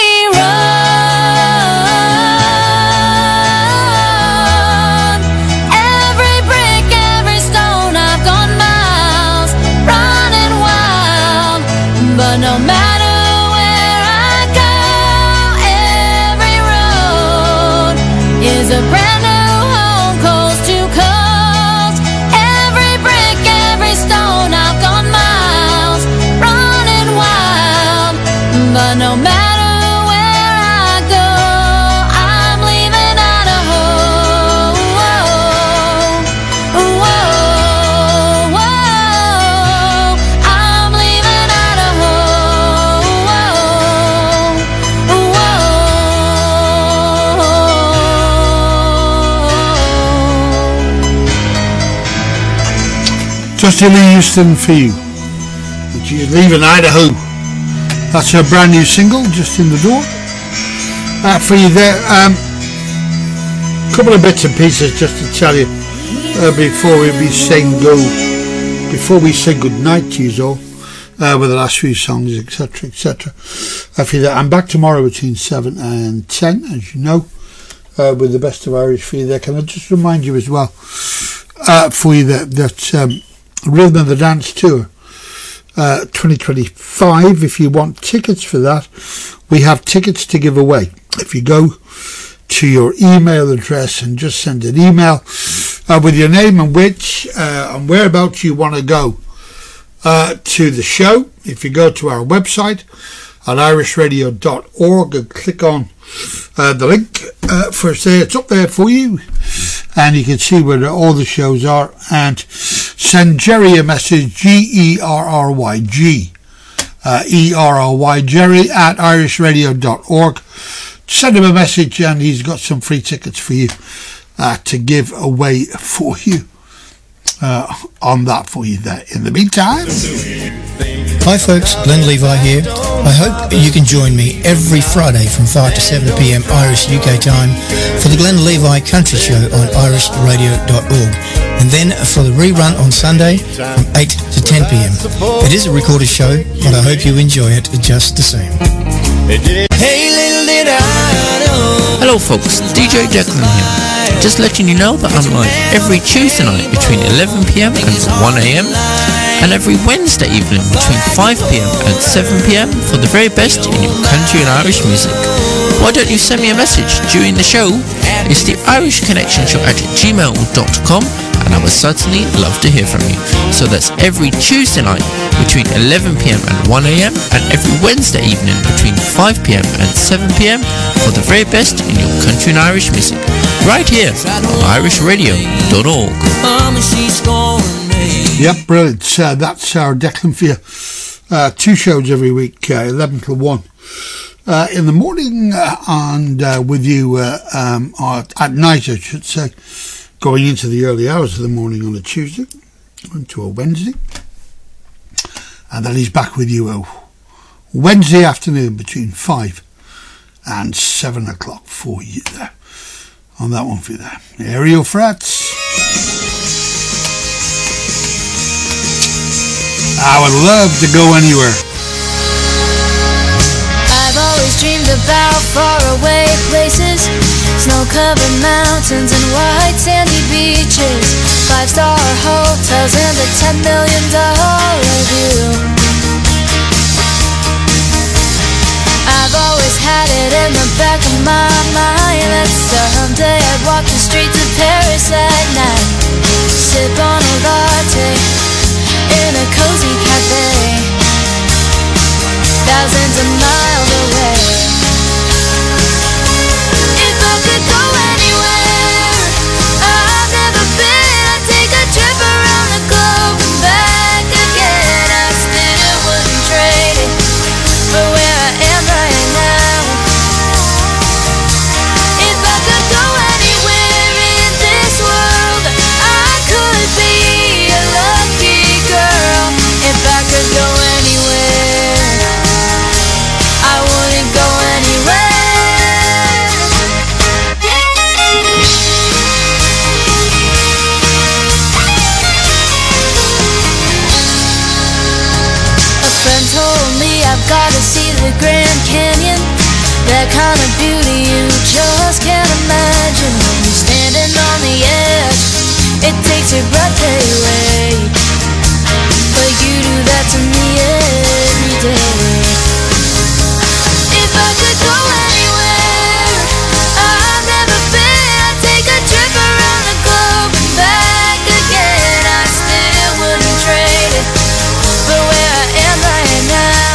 road, every brick, every stone, I've gone miles, running wild. But no matter where I go, every road is a brand new home, coast to coast. Every brick, every stone, I've gone miles, running wild. But no matter where I go, I'm leaving Idaho. Whoa, whoa, whoa. I'm leaving Idaho. Whoa, whoa. Just Lee Houston for you. She's leaving Idaho. That's her brand new single, just in the door. Uh, for you there. Um, couple of bits and pieces just to tell you uh, before we be saying go, before we say good night to you all, uh, with the last few songs, et cetera, et cetera. Uh, for you there. I'm back tomorrow between seven and ten, as you know, uh, with the best of Irish for you there. Can I just remind you as well, uh, for you that that um, Rhythm of the Dance Tour Uh, twenty twenty-five, if you want tickets for that, we have tickets to give away. If you go to your email address and just send an email uh, with your name and which uh, and whereabouts you want to go uh, to the show. If you go to our website at irish radio dot org and click on uh, the link uh, for say it's up there for you, and you can see where all the shows are, and send Jerry a message, G E R R Y, G uh, E R R Y, Jerry at irish radio dot org. Send him a message and he's got some free tickets for you uh, to give away for you uh, on that for you there. In the meantime, hi folks, Glenn Levi here. I hope you can join me every Friday from five to seven p.m. Irish U K time for the Glenn Levi Country Show on irish radio dot org, and then for the rerun on Sunday from eight to ten p.m. It is a recorded show, but I hope you enjoy it just the same. Hey, little did I know. Hello folks, D J Declan here. Just letting you know that I'm live every Tuesday night between eleven p.m. and one a.m. and every Wednesday evening between five p.m. and seven p.m. for the very best in your country and Irish music. Why don't you send me a message during the show? It's the Irish Connection Show at gmail dot com, and I would certainly love to hear from you. So that's every Tuesday night between eleven p.m. and one a.m. and every Wednesday evening between five p.m. and seven p.m. for the very best in your country and Irish music, right here on irish radio dot org. Yep, brilliant. Uh, that's our Declan for you. Uh, two shows every week, uh, eleven till one. Uh, in the morning uh, and uh, with you uh, um, or at night, I should say, going into the early hours of the morning on a Tuesday into a Wednesday, and then he's back with you uh, Wednesday afternoon between five and seven o'clock for you there on that one for you there. Aerial Frets. I would love to go anywhere. I've always dreamed about faraway places, snow-covered mountains and white sandy beaches, five-star hotels and a ten million dollar view. I've always had it in the back of my mind that someday I'd walk the streets of Paris at night, sip on a latte in a cozy cafe, thousands of miles away. If I could go anywhere I've never been, I'd take a trip around the globe and back again. I still wouldn't trade it for where I am right now. If I could go anywhere in this world, I could be gotta see the Grand Canyon. That kind of beauty you just can't imagine. When you're standing on the edge, it takes your breath away. But you do that to me every day. If I could go anywhere I've never been, I'd take a trip around the globe and back again. I still wouldn't trade it for where I am right now.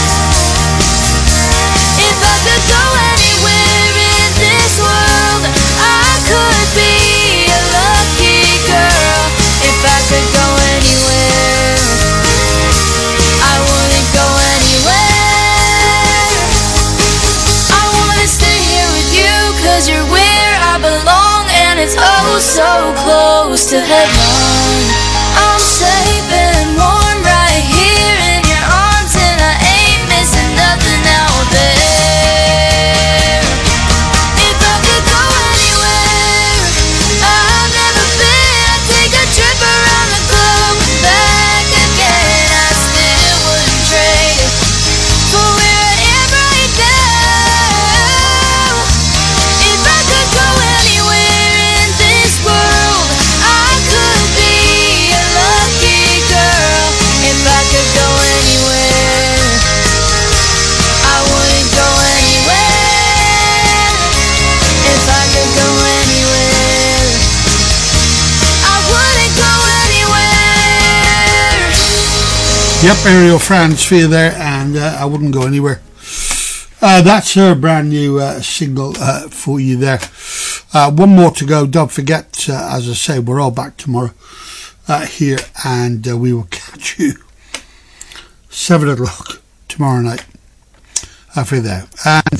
If I could go anywhere in this world, I could be a lucky girl. If I could go anywhere, I wouldn't go anywhere. I wanna stay here with you, cause you're where I belong, and it's oh so close to heaven. I'm safe and warm right here in your arms, and I ain't missing nothing out there. If I could go anywhere I've never been, I'd take a trip around the globe and back again. I still wouldn't trade it for where I am right now. If I could go anywhere in this world, I could be a lucky girl. If I could go anywhere, I wouldn't go anywhere. If I could go anywhere, I wouldn't go anywhere. Yep, Ariel France for you there, and uh, I wouldn't go anywhere. Uh, that's her brand new uh, single uh, for you there. Uh, one more to go. Don't forget, uh, as I say, we're all back tomorrow uh, here, and uh, we will catch you seven o'clock tomorrow night uh, for you there. And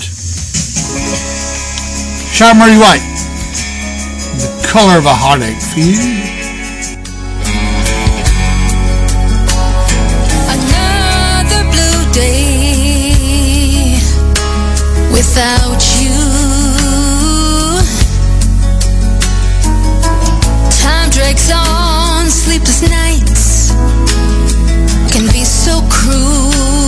Sharon Murray White, The Colour of a Heartache for you. Another blue day without you. Time drags on, sleepless nights can be so cruel.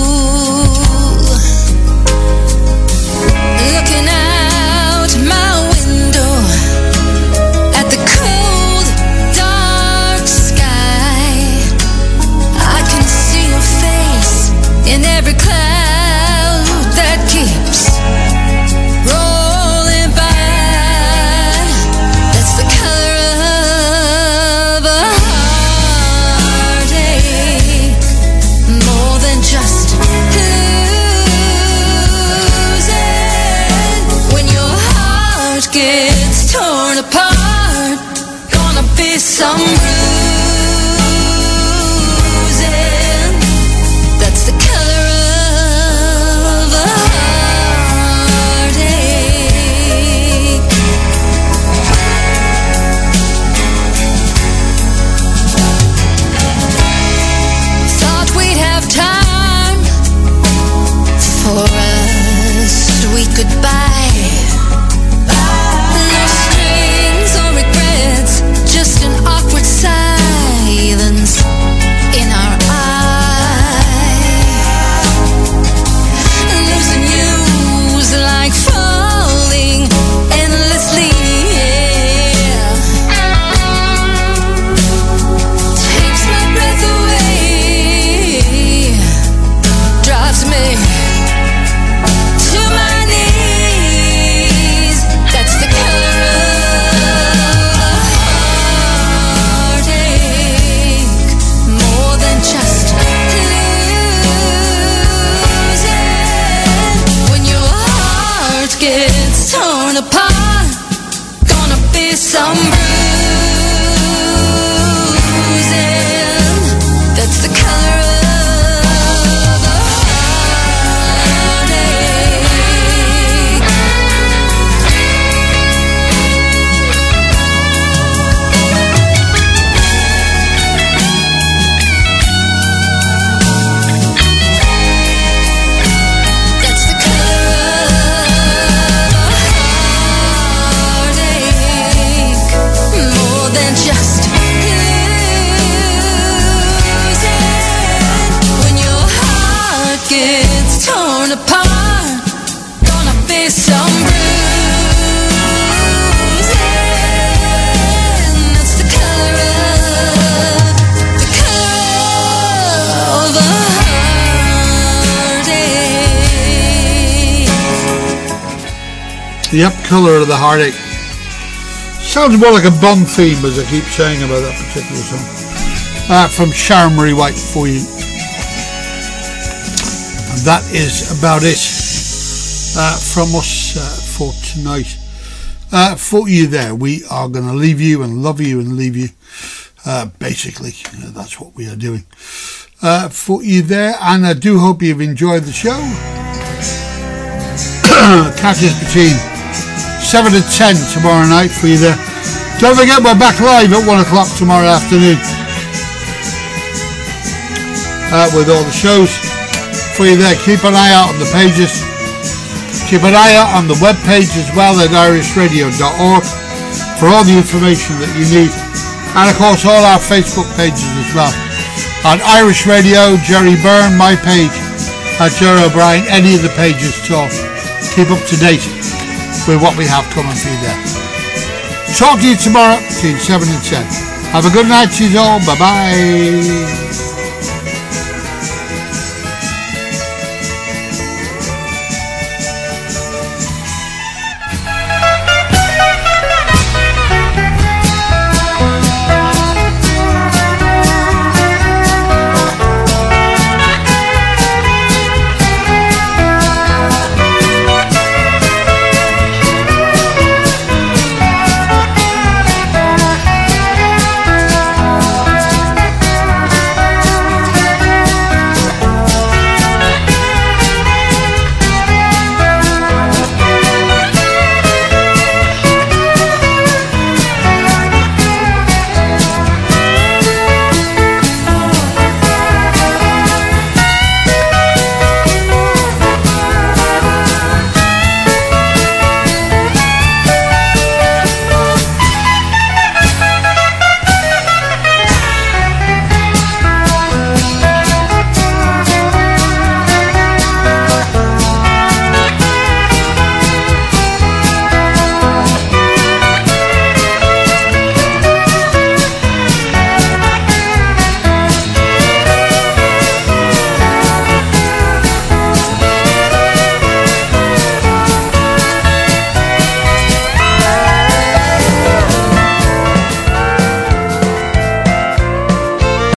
Looking out my window at the cold, dark sky, I can see your face in every cloud that keeps rolling by. That's the color of a heartache, more than just losing. When your heart gets torn apart, gonna be some bruising. That's the color of a heartache. Thought we'd have time for a sweet goodbye. No strings or regrets, just an awkward silence in our eye. Losing you's like falling endlessly, yeah. Takes my breath away, drives me to my knees. Yep, Colour of the Heartache. Sounds more like a Bond theme, as I keep saying about that particular song. Uh, from Sharon Marie White for you. And that is about it uh, from us uh, for tonight. Uh, for you there, we are going to leave you and love you and leave you. Uh, basically, uh, that's what we are doing. Uh, for you there, and I do hope you've enjoyed the show. Catch us between seven to ten tomorrow night for you there. Don't forget, we're back live at one o'clock tomorrow afternoon uh, with all the shows for you there. Keep an eye out on the pages. Keep an eye out on the web page as well at irish radio dot org for all the information that you need, and of course all our Facebook pages as well. On Irish Radio, Jerry Byrne, my page at Jerry O'Brien, any of the pages to keep up to date with what we have coming for you there. Talk to you tomorrow between seven and ten. Have a good night to you all. Bye bye.